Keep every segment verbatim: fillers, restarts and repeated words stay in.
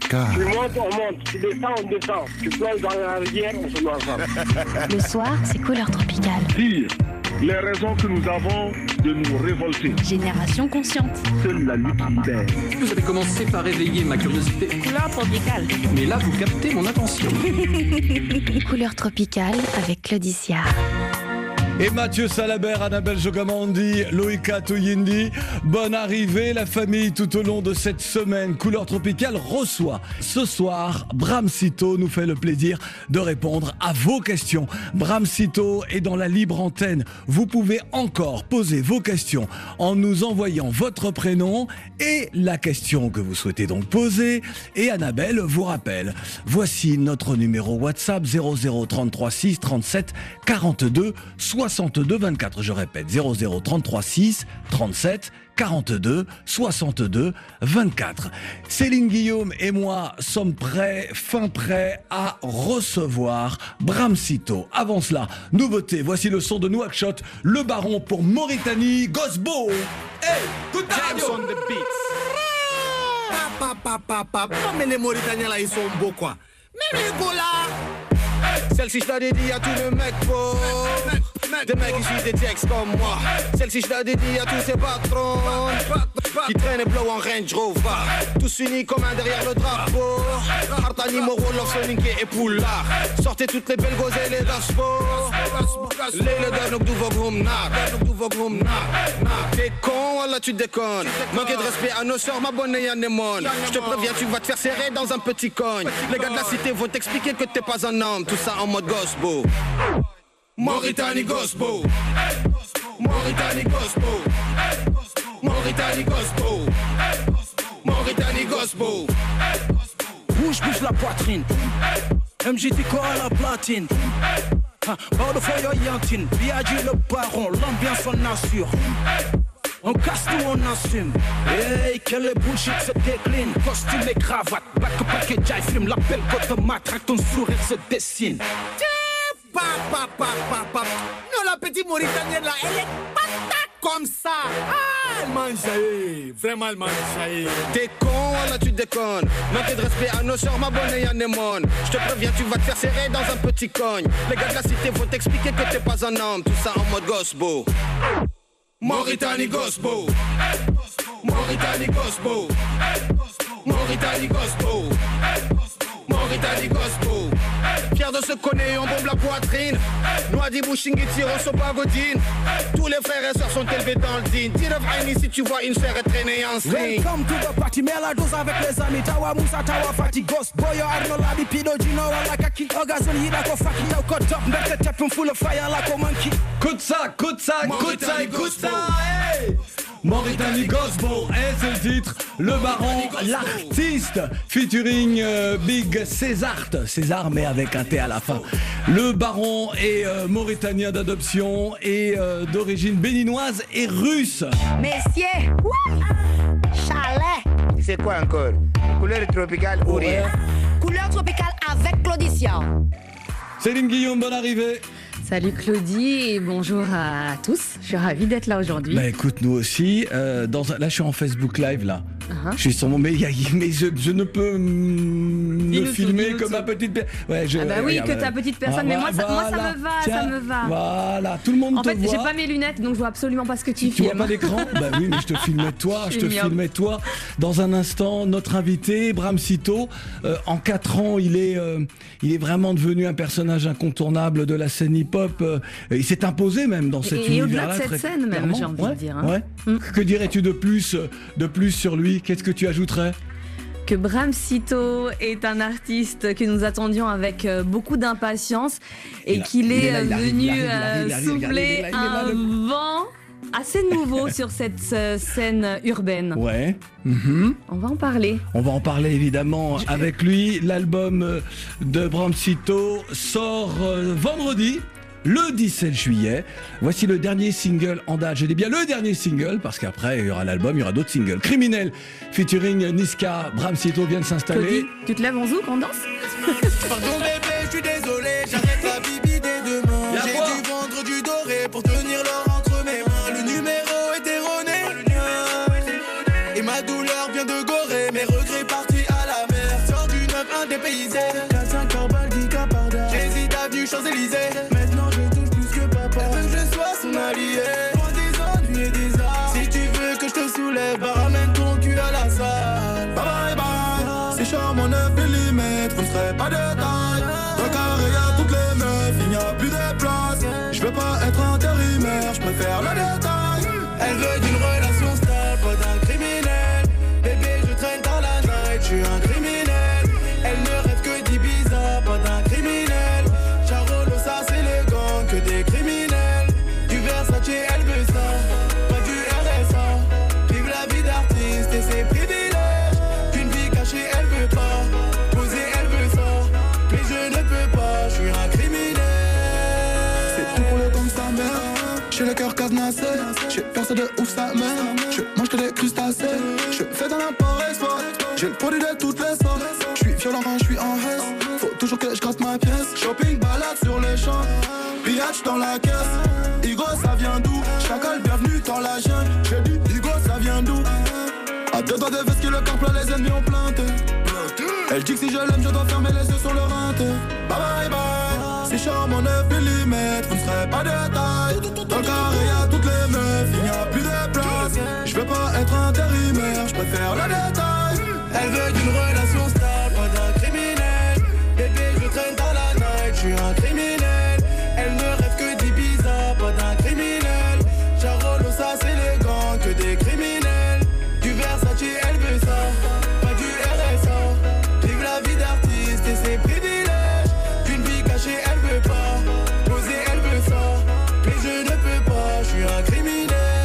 Tropical. Tu montes, on monte. Tu descends, on descend. Tu plonges dans la rivière, on se noie ensemble. Le soir, c'est Couleur Tropicale. Dire les raisons que nous avons de nous révolter. Génération consciente. Seule la lutte libère. Vous avez commencé par réveiller ma curiosité. Couleur Tropicale. Mais là, vous captez mon attention. Couleur Tropicale avec Claudicia. Et Mathieu Salabert, Annabelle Jogamandi, Loïka Toyindi. Bonne arrivée, la famille, tout au long de cette semaine. Couleur Tropicale reçoit ce soir Bram Cito, nous fait le plaisir de répondre à vos questions. Bram Cito est dans la libre antenne. Vous pouvez encore poser vos questions en nous envoyant votre prénom et la question que vous souhaitez donc poser. Et Annabelle vous rappelle. Voici notre numéro WhatsApp zéro zéro trente-trois six trente-sept quarante-deux soixante-deux vingt-quatre. Je répète, zéro zéro trente-trois six trente-sept quarante-deux soixante-deux vingt-quatre. Céline Guillaume et moi sommes prêts, fin prêts à recevoir Bram Cito. Avant cela, nouveauté, voici le son de Nouakchott, le baron pour Mauritanie, Gosbo. Hey, good James on the beats. Papa, papa, papa, mais les Mauritaniens là ils sont beaux quoi. Mais les gars là. Celle-ci je la dédie à tous les mecs pauvres. Des mecs issus des textes comme moi. Celle-ci je la dédie à tous ces patrons qui traînent et blow en Range Rover. Tous unis comme un derrière le drapeau. Hartani, Moro, Love, Soninke et Poulard. Sortez toutes les belles gosses et les daspo. Les le gars nous douvres grum nak. T'es con, voilà tu déconnes. Manquer de respect à nos sœurs, ma bonne et anémone. Je te préviens, tu vas te faire serrer dans un petit cogne. Les gars de la cité vont t'expliquer que t'es pas un homme. Tout ça en mode gospel. Mauritanie gospel. Mauritanie gospel. Mauritanie gospel. Mauritanie gospel. Bouge, bouge la poitrine. M G T quoi à la platine. Barre de feuille yantine. B I G le baron, l'ambiance on assure. On casse tout, on assume. Hey, quel est bullshit se décline. Costume et cravate, back package, I film. L'appel contre matraque, ton sourire se dessine. Pa, pa, pa, pa, pa. Non, la petite Mauritanienne là, elle est patate comme ça. Ah, elle mange jaillit. Vraiment, elle mange jaillit. T'es con, là tu déconnes. Manquer de respect à nos sœurs, ma bonne et anémone. Je te préviens, tu vas te faire serrer dans un petit cogne. Les gars de la cité vont t'expliquer que t'es pas un homme. Tout ça en mode gospel. Mauritanie gospel. Mauritanie gospel. Mauritanie gospel. Mauritanie gospel. Fier de se connaître, on bombe la poitrine. Noadi Bouchingui tire au sopagodine. Tous les frères et sœurs sont élevés dans le din. Tire Aini si tu vois une sœur traîner en string. Welcome to the party, mets la dose avec les amis. Tawa Moussa, Tawa Fati, Ghost Boy, Arno Labi, Pido, Gino, Alakaki, Ogazon, Hidako, Faki, Yoko, Top, Mbeke, Tepum, full of fire, la Komanki. Écoute ça, écoute ça, écoute ça, écoute ça, hey! Mauritanie Gospel, et c'est le titre, le baron, l'artiste, featuring euh, Big César, César mais avec un T à la fin. Le baron est euh, mauritanien d'adoption et euh, d'origine béninoise et russe. Messieurs, chalet. C'est quoi encore? Couleur tropicale ou rien? Couleur tropicale avec Claudicia. Céline Guillaume, bonne arrivée. Salut Claudie et bonjour à tous. Je suis ravie d'être là aujourd'hui. Bah écoute, nous aussi. Euh, dans un, là, je suis en Facebook Live là. Uh-huh. Je suis sur mon, mais, y a, mais je, je ne peux mm, me filmer comme ma petite personne. Ouais, ah bah oui, regarde, que ta petite personne. Ah, mais moi, ça, voilà, moi, ça me va, tiens, ça me va. Voilà, tout le monde en te fait, voit. En fait, j'ai pas mes lunettes, donc je vois absolument pas ce que tu, tu filmes. Tu vois pas l'écran? Bah oui, mais je te filmais toi, je te filmais toi. Dans un instant, notre invité, Bram Cito, euh, en quatre ans, il est, euh, il est vraiment devenu un personnage incontournable de la scène hip-hop. Euh, il s'est imposé même dans cet et, univers-là. Et au-delà de cette scène, même, j'ai envie ouais, de dire. Hein. Ouais. Mm. Que dirais-tu de plus, de plus sur lui? Qu'est-ce que tu ajouterais? Que Bram Cito est un artiste que nous attendions avec beaucoup d'impatience et qu'il est, est là, venu souffler un vent assez nouveau sur cette scène urbaine. Ouais. Mm-hmm. On va en parler. On va en parler évidemment avec lui. L'album de Bram Cito sort vendredi. Le dix-sept juillet, voici le dernier single en date. Je dis bien le dernier single parce qu'après il y aura l'album, il y aura d'autres singles. Criminel, featuring Niska, Bram Cito vient de s'installer. Claudie, tu te lèves en zouk, on danse? Pardon bébé, je suis désolé, j'arrête la bibi dès demain. J'ai dû vendre du doré pour tenir l'or entre mes mains. Le numéro est erroné et ma douleur vient de Gorée. Mes regrets partis à la mer. lycée. quatre cinq Carbal, dix K par date. J'hésite avenue Champs-Élysées. Maintenant je touche plus que papa. Elle veut que je sois son allié. Loin des ennuis et des arts. Si tu veux que je te soulève, bah ramène ton cul à la salle. Bye bye bye. C'est charmant neuf millimètres, vous ne serez pas de taille. Dans carré y'a toutes les meufs, il n'y a plus de place. Je veux pas être intérimaire, je préfère le détail. Elle veut d'une relation stable, pas d'un criminel. Bébé je traîne dans la night, je suis un criminel. Elle ne rêve que d'Ibiza, pas d'un criminel. Charolo ça c'est le gang, que des criminels. Du Versace elle veut ça, pas du R S A. Vive la vie d'artiste et ses privilèges. Qu'une vie cachée elle veut pas, poser elle veut ça. Mais je ne peux pas, je suis un criminel. C'est tout pour le temps de sa mère. J'ai le cœur cadenassé, j'ai personne de ouf sa mère. Je mange que des crustacés, je fais dans l'import-export. J'ai le produit de toutes les sortes. Je suis violent quand je suis en reste. Faut toujours que je gratte ma pièce. Shopping, balade sur les champs. Pillage dans la caisse. Igo, ça vient d'où? Chacal, bienvenue dans la jungle. J'ai dit, Igo, ça vient d'où? À deux doigts de veste que le corps plein, les ennemis ont planté. Elle dit que si je l'aime, je dois fermer les yeux sur le rinté. Bye bye bye. C'est charmant neuf millimètres, vous ne serez pas de taille. Dans le carré y'a toutes les meufs, il n'y a plus de place. Je veux pas être intérimaire, je préfère le détail. Elle veut d'une relation stable, pas d'un criminel. Bébé je traîne dans la night, je suis un criminel. Elle ne rêve que d'Ibiza, pas d'un criminel. Charolo ça c'est les gants, que des criminels. Du Versace elle veut ça, pas du R S A. Vive la vie d'artiste et ses privilèges. Qu'une vie cachée elle veut pas, poser elle veut ça. Mais je ne peux pas, je suis un criminel.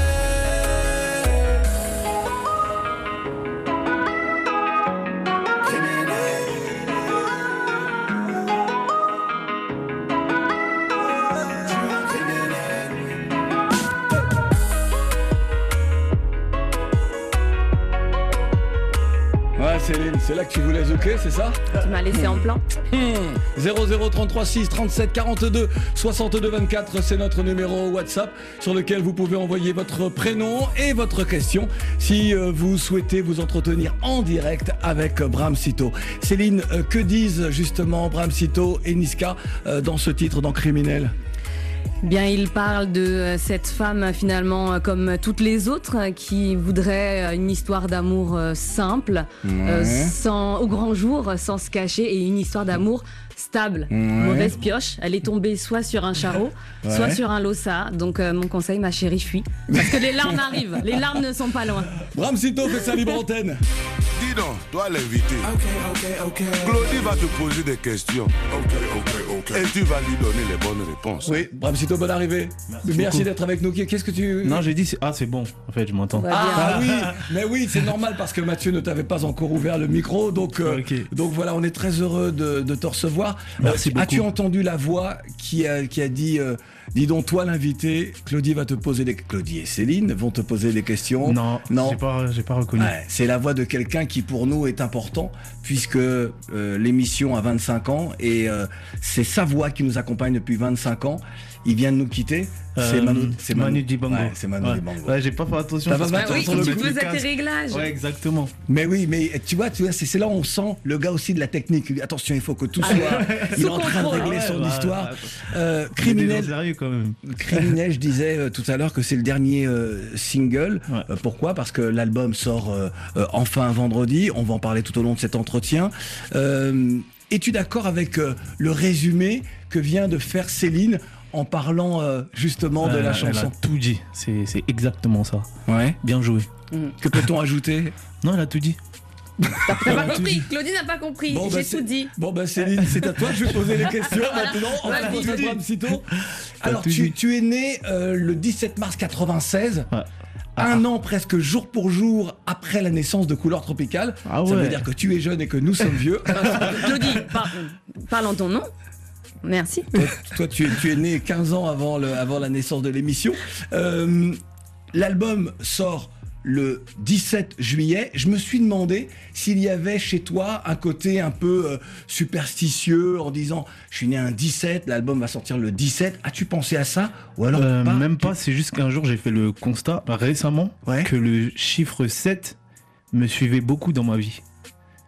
Ouais, Céline, c'est là que tu voulais zouker, c'est ça? Tu m'as laissé en plan. Mmh. zéro zéro trente-trois six trente-sept quarante-deux soixante-deux vingt-quatre, c'est notre numéro WhatsApp sur lequel vous pouvez envoyer votre prénom et votre question si euh, vous souhaitez vous entretenir en direct avec euh, Bram Cito. Céline, euh, que disent justement Bram Cito et Niska euh, dans ce titre, dans Criminel? Bien, il parle de cette femme finalement comme toutes les autres qui voudrait une histoire d'amour simple, ouais. euh, sans, au grand jour, sans se cacher, et une histoire d'amour stable. Ouais. Mauvaise pioche, elle est tombée soit sur un charreau, ouais. soit sur un losa. Donc euh, mon conseil, ma chérie, fuis. Parce que les larmes arrivent, les larmes ne sont pas loin. Bram Cito fait sa libre antenne. Dis donc, toi l'invité. Ok, ok, ok. Claudie va te poser des questions. Ok, ok, ok. Et tu vas lui donner les bonnes réponses. Oui, Bram Cito, bonne arrivée. Merci, Merci d'être avec nous. Qu'est-ce que tu... Non, j'ai dit, c'est... ah c'est bon, en fait, je m'entends. Ah, ah oui, mais oui, c'est normal parce que Mathieu ne t'avait pas encore ouvert le micro. Donc, euh, okay. donc voilà, on est très heureux de, de te recevoir. Merci euh, beaucoup. As-tu entendu la voix qui a, qui a dit... Euh, dis donc, toi l'invité, Claudie va te poser des... Claudie et Céline vont te poser des questions. Non, non. J'ai pas, j'ai pas reconnu. Ouais, c'est la voix de quelqu'un qui pour nous est important puisque euh, l'émission a vingt-cinq ans et euh, c'est sa voix qui nous accompagne depuis vingt-cinq ans. Il vient de nous quitter. Euh, c'est Manu, c'est Manu, Manu Dibango. Ouais, c'est Manu ouais. Dibango. Ouais, j'ai pas fait attention. Parce bah que oui, tu faisais tes réglages. Ouais, exactement. Mais oui, mais tu vois, tu vois, c'est, c'est là où on sent le gars aussi de la technique. Attention, il faut que tout soit. Il est en train de régler ouais, son bah, histoire. Bah, euh, criminel. Sérieux quand même. Criminel, je disais euh, tout à l'heure que c'est le dernier euh, single. Ouais. Euh, pourquoi? Parce que l'album sort euh, euh, enfin vendredi. On va en parler tout au long de cet entretien. Euh, es-tu d'accord avec euh, le résumé que vient de faire Céline en parlant euh, justement de euh, la chanson? Elle a tout dit, c'est, c'est exactement ça. Ouais. Bien joué. Mmh. Que peut-on ajouter? Non, elle a tout dit. T'as, t'as pas compris, Claudie n'a pas compris, bon, j'ai bah, tout dit. Bon bah Céline, c'est à toi que je vais poser les questions voilà. Maintenant. On va poser Bram Cito. Alors tu, tu es né euh, le dix-sept mars quatre-vingt-seize. Ouais. Un ah. an presque jour pour jour après la naissance de Couleur Tropicale. Ah ouais. Ça veut dire que tu es jeune et que nous sommes vieux. Claudie, par, parle en ton nom. Merci. Toi, toi tu, es, tu es né quinze ans avant, le, avant la naissance de l'émission. Euh, l'album sort le dix-sept juillet. Je me suis demandé s'il y avait chez toi un côté un peu euh, superstitieux en disant je suis né un dix-sept, l'album va sortir le dix-sept. As-tu pensé à ça ou alors euh, pas? Même pas, c'est juste qu'un jour j'ai fait le constat récemment ouais. que le chiffre sept me suivait beaucoup dans ma vie.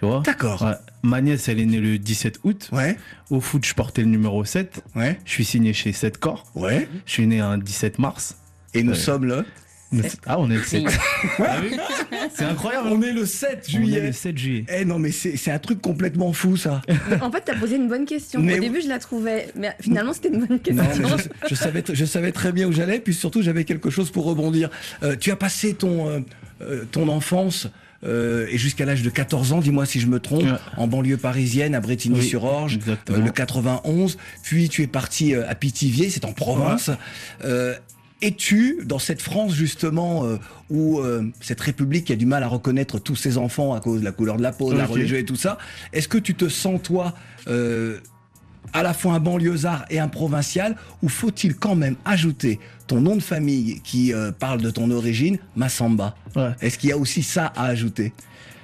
Tu vois? D'accord. Ouais. Ma nièce, elle est née le dix-sept août. Ouais. Au foot, je portais le numéro sept. Ouais. Je suis signé chez sept corps. Ouais. Je suis né un dix-sept mars. Et nous Euh, sommes le nous- Ah, on est le sept. Ah oui. C'est incroyable. On est le sept On est juillet. le sept juillet. Eh non, mais c'est c'est un truc complètement fou, ça. En fait, t'as posé une bonne question. Mais- Au début, je la trouvais, mais finalement, c'était une bonne Non, question. mais je, je savais, je savais très bien où j'allais, puis surtout, j'avais quelque chose pour rebondir. Euh, tu as passé ton, euh, euh, ton enfance euh, et jusqu'à l'âge de quatorze ans, dis-moi si je me trompe, Ouais. en banlieue parisienne, à Brétigny-sur-Orge, Oui, exactement. euh, le quatre-vingt-onze. Puis tu es parti euh, à Pithiviers, c'est en Provence. Euh, Es-tu dans cette France justement euh, où euh, cette République qui a du mal à reconnaître tous ses enfants à cause de la couleur de la peau, de la Ok. religion et tout ça, est-ce que tu te sens toi euh, à la fois un banlieusard et un provincial, ou faut-il quand même ajouter ton nom de famille qui euh, parle de ton origine, Massamba? Ouais. Est-ce qu'il y a aussi ça à ajouter?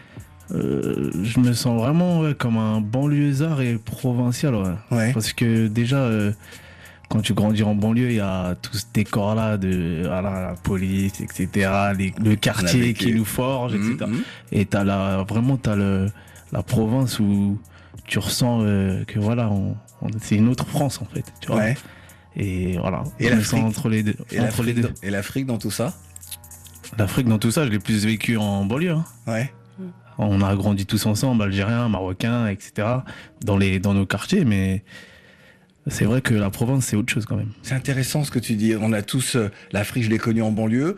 Euh, je me sens vraiment ouais, comme un banlieusard et provincial. Ouais. Ouais. Parce que déjà, euh, quand tu grandis en banlieue, il y a tout ce décor-là de voilà, la police, et cetera. Les- le quartier vécu. qui nous forge, et cetera. Mhm. Et t'as la, vraiment t'as le, la province où tu ressens euh, que voilà, on, on- c'est une autre France en fait. Tu vois. Ouais. Et voilà, Et je me l'Afrique sens entre les deux. Et entre l'Afrique les deux. dans- et l'Afrique dans tout ça? L'Afrique, dans tout ça, je l'ai plus vécu en banlieue. Hein. Ouais. On a grandi tous ensemble, Algériens, Marocains, et cetera, dans, les, dans nos quartiers, mais c'est vrai que la province, c'est autre chose quand même. C'est intéressant ce que tu dis. On a tous euh, l'Afrique, je l'ai connue en banlieue.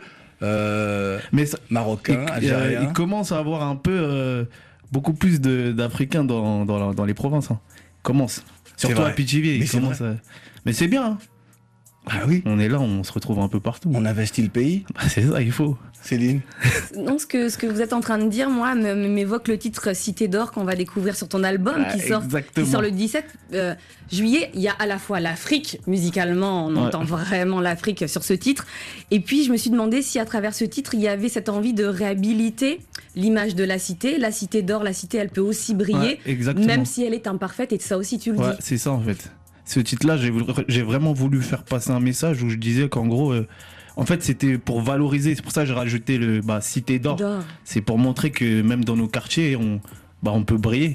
Euh, Mais ça, Marocain, il, Algérien. euh, il commence à avoir un peu, euh, beaucoup plus de- d'Africains dans, dans, la- dans les provinces. Hein. Commence. C'est Surtout vrai. à Pithiviers. Mais il c'est commence à- Mais c'est bien. Hein. Ah oui. On est là, on se retrouve un peu partout. On investit le pays. Bah, c'est ça, il faut. Céline. Non, ce que, ce que vous êtes en train de dire, moi, me- m'évoque le titre Cité d'or qu'on va découvrir sur ton album Ah, qui, sort, exactement. qui sort le dix-sept euh, juillet. Il y a à la fois l'Afrique, musicalement, on Ouais. entend vraiment l'Afrique sur ce titre. Et puis, je me suis demandé si à travers ce titre, il y avait cette envie de réhabiliter l'image de la cité. La cité d'or, la cité, elle peut aussi briller, Ouais, exactement. même si elle est imparfaite. Et ça aussi, tu le Ouais, dis. c'est ça en fait. Ce titre-là, j'ai voulu- j'ai vraiment voulu faire passer un message où je disais qu'en gros, euh, en fait, c'était pour valoriser. C'est pour ça que j'ai rajouté le bah, Cité d'or. D'or. C'est pour montrer que même dans nos quartiers, on, bah, on peut briller.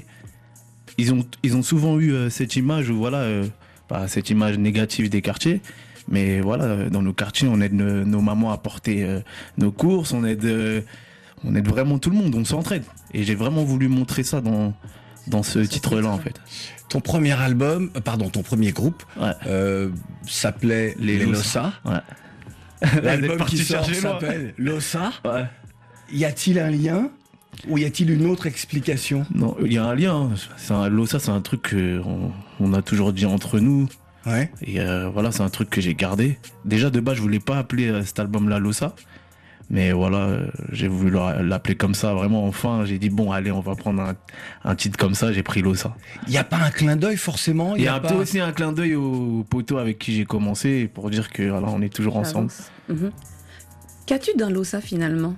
Ils ont, ils ont souvent eu euh, cette image, où, voilà, euh, bah, cette image négative des quartiers. Mais voilà, euh, dans nos quartiers, on aide nos, nos mamans à porter euh, nos courses, on aide, euh, on aide vraiment tout le monde, on s'entraide. Et j'ai vraiment voulu montrer ça dans, dans ce titre-là, en fait. Ton premier album, euh, pardon, ton premier groupe Ouais. euh, s'appelait Les, Les Lossa. Ouais. L'album parti qui sort chercher loin. s'appelle Lossa. Ouais. Y a-t-il un lien ou y a-t-il une autre explication? Non, il y a un lien. hein. C'est un, Lossa, c'est un truc qu'on on a toujours dit entre nous. Ouais. Et euh, voilà, c'est un truc que j'ai gardé. Déjà, de base, je voulais pas appeler euh, cet album-là Lossa. Mais voilà, euh, j'ai voulu leur- l'appeler comme ça, vraiment enfin. J'ai dit, bon, allez, on va prendre un, un titre comme ça. J'ai pris Lossa. Il n'y a pas un clin d'œil forcément. Il y a, un pas... peu aussi un clin d'œil au poteau avec qui j'ai commencé pour dire que voilà, on est toujours ensemble. Mhm. Qu'as-tu d'un Lossa finalement?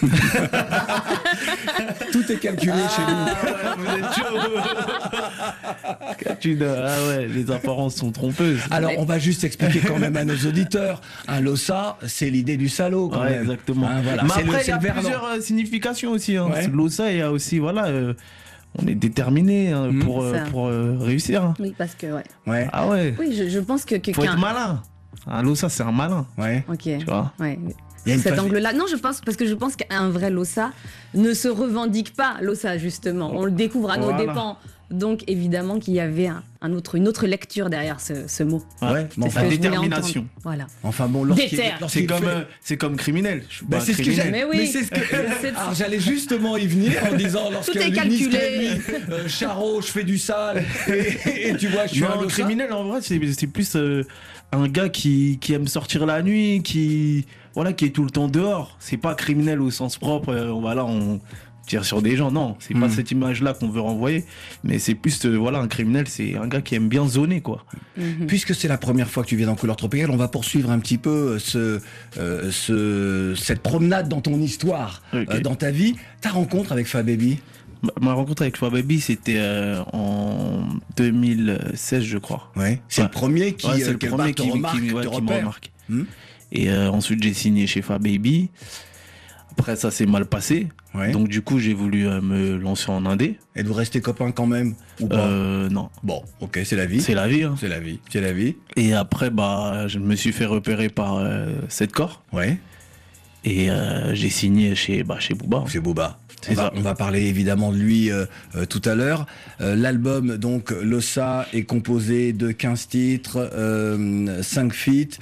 Tout est calculé chez nous. Vous êtes chaud. Qu'as-tu de- Ah ouais, les apparences sont trompeuses. Alors, on va juste expliquer quand même à nos auditeurs. Un Lossa, c'est l'idée du salaud, quand Ouais, même. exactement. Hein, voilà. Mais C'est le- après, il c'est y a le verlan. plusieurs euh, significations aussi. Hein. Ouais. Lossa, il y a aussi, voilà, euh, on est déterminé hein, Mmh. pour, euh, Ça. pour euh, réussir. hein. Oui, parce que, ouais. Ouais. Ah ouais, Oui, je, je pense que. que faut qu'un- être malin. Un Lossa, c'est un malin. Ouais. Ok. Tu vois. Ouais. Il y a une Cet phase- angle-là. Non, je pense, parce que je pense qu'un vrai Lossa ne se revendique pas Lossa, justement. On le découvre à nos Voilà. dépens. Donc, évidemment, qu'il y avait un, un autre, une autre lecture derrière ce, ce mot. Ouais, mais C'est enfin, ce que je voulais détermination. entendre. Voilà. enfin bon, lorsqu'il Déter. lorsqu'il C'est comme, fait- euh, c'est comme criminel. Je suis Bah, pas c'est ce que criminel. j'allais- Mais oui. mais c'est ce que- C'est- Alors j'allais justement y venir en disant lorsque est Lunis calculé. Clémy, euh, Charo, je fais du sale et, et tu vois, je suis un Non, Lossa. criminel en vrai, c'est c'est plus euh, un gars qui, qui aime sortir la nuit, qui voilà, qui est tout le temps dehors. C'est pas criminel au sens propre. euh, voilà, on tire sur des gens. Non, c'est pas Mm. cette image-là qu'on veut renvoyer. Mais c'est plus euh, voilà, un criminel, c'est un gars qui aime bien zoner quoi. Mhm. Puisque c'est la première fois que tu viens dans Couleur Tropicale, on va poursuivre un petit peu ce, euh, ce, cette promenade dans ton histoire, Ok. euh, dans ta vie. Ta rencontre avec Fababy. Ma- Ma rencontre avec Fua Baby, c'était euh, en deux mille seize, je crois. Ouais. C'est Ouais. le premier qui, Ouais, c'est euh, le quelque premier part, te qui, remarque, qui- ouais, te qui me repère. remarque. Hmm. Et euh, ensuite, j'ai signé chez Fua Baby. Après, ça s'est mal passé. Ouais. Donc, du coup, j'ai voulu euh, me lancer en indé. Et vous restez copains quand même ou pas? Euh, non. Bon, ok, c'est la vie. C'est la vie. Hein. C'est la vie. C'est la vie. Et après, bah, je me suis fait repérer par euh, Setcore. Ouais. Et euh, j'ai signé chez, bah, chez Booba. Chez Booba. C'est on, va, ça. on va parler évidemment de lui euh, euh, tout à l'heure. Euh, l'album, donc, Lossa, est composé de quinze titres, euh, cinq feats,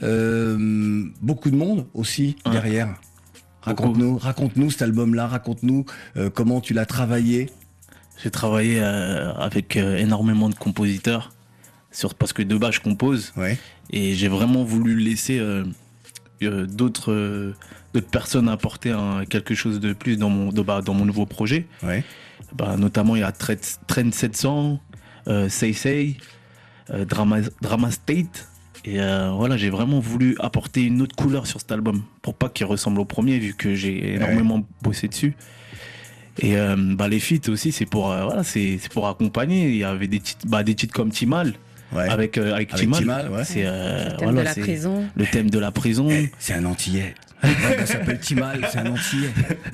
euh, beaucoup de monde aussi Ouais. derrière. Raconte-nous, raconte-nous cet album-là, raconte-nous euh, comment tu l'as travaillé. J'ai travaillé euh, avec euh, énormément de compositeurs, sur, parce que de base, je compose. Ouais. Et j'ai vraiment voulu laisser euh, euh, d'autres... Euh, d'autres personnes apporter un, quelque chose de plus dans mon, de, bah, dans mon nouveau projet. Ouais. Bah, notamment, il y a Trend sept cents, euh, Say Say, euh, Drama, Drama State. Et euh, voilà, j'ai vraiment voulu apporter une autre couleur sur cet album pour pas qu'il ressemble au premier, vu que j'ai énormément ouais. bossé dessus. Et euh, bah, les feats aussi, c'est pour, euh, voilà, c'est, c'est pour accompagner. Il y avait des titres, bah, des titres comme Timal. Ouais. Avec, euh, avec, avec Timal, Timal ouais. c'est euh, le thème voilà, de la c'est prison. Le thème de la prison. Hey, c'est un antillais. Ça s'appelle Timal, c'est un antillais.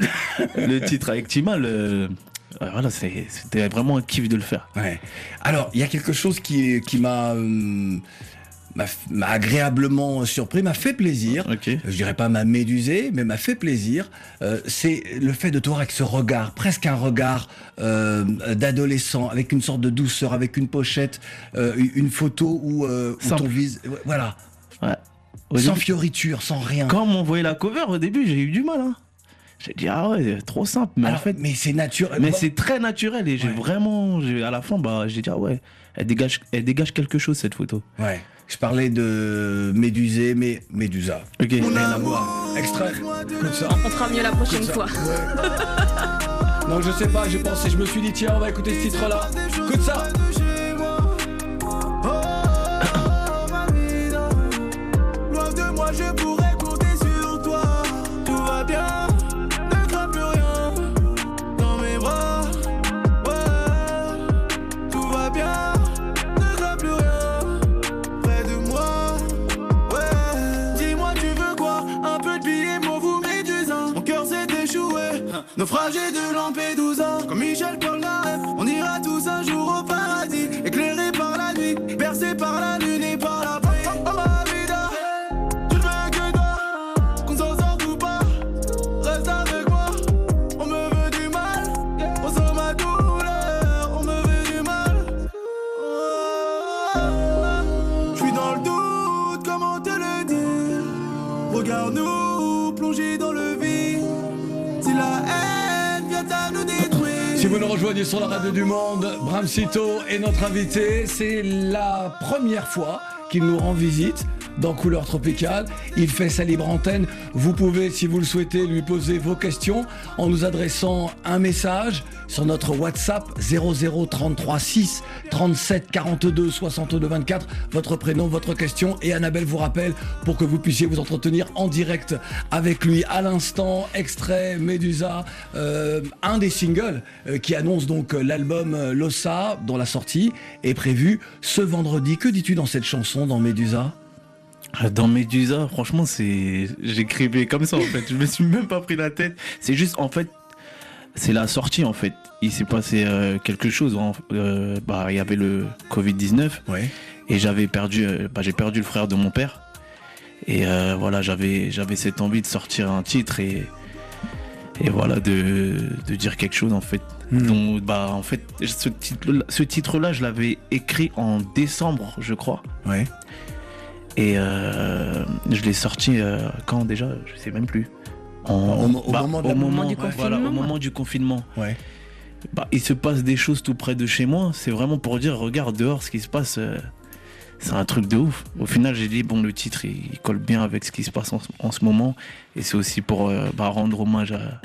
Le titre avec Timal, euh, voilà, c'est, c'était vraiment un kiff de le faire. Ouais. Alors, il y a quelque chose qui, qui m'a, euh, m'a, m'a agréablement surpris, m'a fait plaisir. Okay. Je dirais pas m'a médusé, mais m'a fait plaisir. Euh, c'est le fait de te voir avec ce regard, presque un regard euh, d'adolescent, avec une sorte de douceur, avec une pochette, euh, une photo où, euh, où ton vise, voilà. Ouais. Au sans début, fioriture, sans rien. Quand on m'envoyait la cover, au début, j'ai eu du mal. Hein. J'ai dit, ah ouais, trop simple. Mais Alors, en fait. Mais c'est naturel. Mais c'est très naturel. Et j'ai ouais. vraiment. J'ai, à la fin, bah, j'ai dit, ah ouais, elle dégage, elle dégage quelque chose, cette photo. Ouais. Je parlais de Médusé, mais Médusa. Ok. Rien à voir. Extrait. Écoute ça. On fera mieux la prochaine fois. Ouais. Non, je sais pas, j'ai pensé, je me suis dit, tiens, on va écouter ce titre-là. Écoute ça. Je pourrais compter sur toi. Tout va bien, ne crains plus rien. Dans mes bras, ouais. Tout va bien, ne crains plus rien. Près de moi, ouais. Dis-moi tu veux quoi? Un peu de billets, mauve ou Médusa. Mon cœur s'est échoué, naufragé de Lampedusa. Comme Michel Polnareff, on ira tous un jour au paradis. Éclairé par la nuit, bercé par la lune et par la pluie. Oh ma vida. Regarde-nous plonger dans le vide. Si la haine vient à nous détruire. Si vous nous rejoignez sur la radio du Monde, Bram Cito est notre invité. C'est la première fois qu'il nous rend visite dans Couleur Tropicale. Il fait sa libre antenne. Vous pouvez, si vous le souhaitez, lui poser vos questions en nous adressant un message sur notre WhatsApp zéro zéro trente-trois six trente-sept quarante-deux soixante-deux vingt-quatre. Votre prénom, votre question. Et Annabelle vous rappelle pour que vous puissiez vous entretenir en direct avec lui. À l'instant, extrait Médusa, euh, un des singles euh, qui annonce donc l'album euh, Lossa, dont la sortie est prévue ce vendredi. Que dis-tu dans cette chanson, dans Médusa ? Dans Médusa, franchement, c'est, j'écrivais comme ça en fait. Je me suis même pas pris la tête. C'est juste, en fait, c'est la sortie en fait. Il s'est passé euh, quelque chose. Hein. Euh, bah, il y avait le covid dix-neuf. Ouais. Et j'avais perdu, euh, bah, j'ai perdu le frère de mon père. Et euh, voilà, j'avais, j'avais cette envie de sortir un titre et et voilà de, de dire quelque chose en fait. Mmh. Donc, bah, en fait, ce titre, ce titre-là, je l'avais écrit en décembre, je crois. Ouais. Et euh, je l'ai sorti euh, quand déjà, je sais même plus. En, au, au, bah, moment, au, moment, moment du ouais, voilà, au moment du confinement. Ouais. Bah, il se passe des choses tout près de chez moi. C'est vraiment pour dire, regarde dehors ce qui se passe. Euh, c'est un truc de ouf. Au final, j'ai dit, bon, le titre, il, il colle bien avec ce qui se passe en, en ce moment. Et c'est aussi pour euh, bah, rendre hommage à,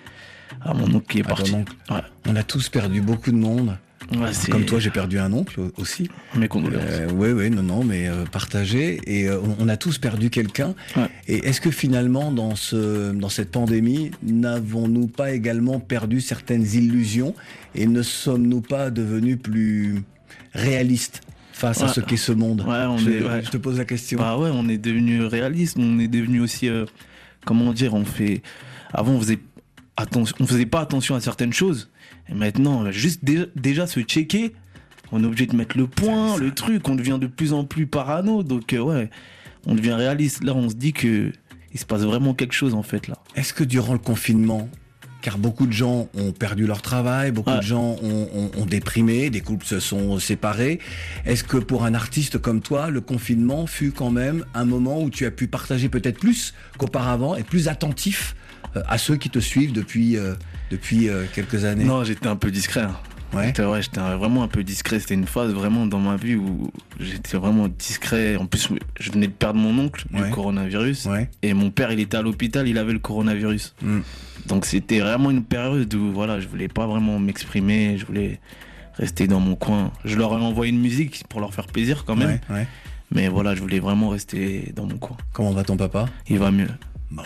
à mon oncle qui est à parti. Ouais. On a tous perdu beaucoup de monde. Ouais, c'est... Comme toi, j'ai perdu un oncle aussi. Mes condoléances. Euh, oui, oui, non, non, mais euh, partagé. Et euh, on a tous perdu quelqu'un. Ouais. Et est-ce que finalement, dans, ce, dans cette pandémie, n'avons-nous pas également perdu certaines illusions et ne sommes-nous pas devenus plus réalistes face ouais. à ce qu'est ce monde? Ouais, on je, est, ouais. je te pose la question. Bah ouais, on est devenu réaliste. On est devenu aussi... Euh... comment dire, on fait, avant on faisait attention, on faisait pas attention à certaines choses. Et maintenant, juste déjà, déjà se checker, on est obligé de mettre le point, le truc, on devient de plus en plus parano. Donc euh, ouais, on devient réaliste. Là, on se dit que il se passe vraiment quelque chose en fait là. Est-ce que durant le confinement, car beaucoup de gens ont perdu leur travail, beaucoup ouais. de gens ont, ont, ont déprimé, des couples se sont séparés. Est-ce que pour un artiste comme toi, le confinement fut quand même un moment où tu as pu partager peut-être plus qu'auparavant et plus attentif euh, à ceux qui te suivent depuis, euh, depuis euh, quelques années? Non, j'étais un peu discret. Hein. Ouais. J'étais, ouais, j'étais vraiment un peu discret. C'était une phase vraiment dans ma vie où j'étais vraiment discret. En plus, je venais de perdre mon oncle ouais. du coronavirus. Ouais. Et mon père, il était à l'hôpital, il avait le coronavirus. Mm. Donc c'était vraiment une période où voilà, je voulais pas vraiment m'exprimer, je voulais rester dans mon coin. Je leur ai envoyé une musique pour leur faire plaisir quand même. Ouais, ouais. Mais voilà, je voulais vraiment rester dans mon coin. Comment va ton papa? Il va mieux. Bon.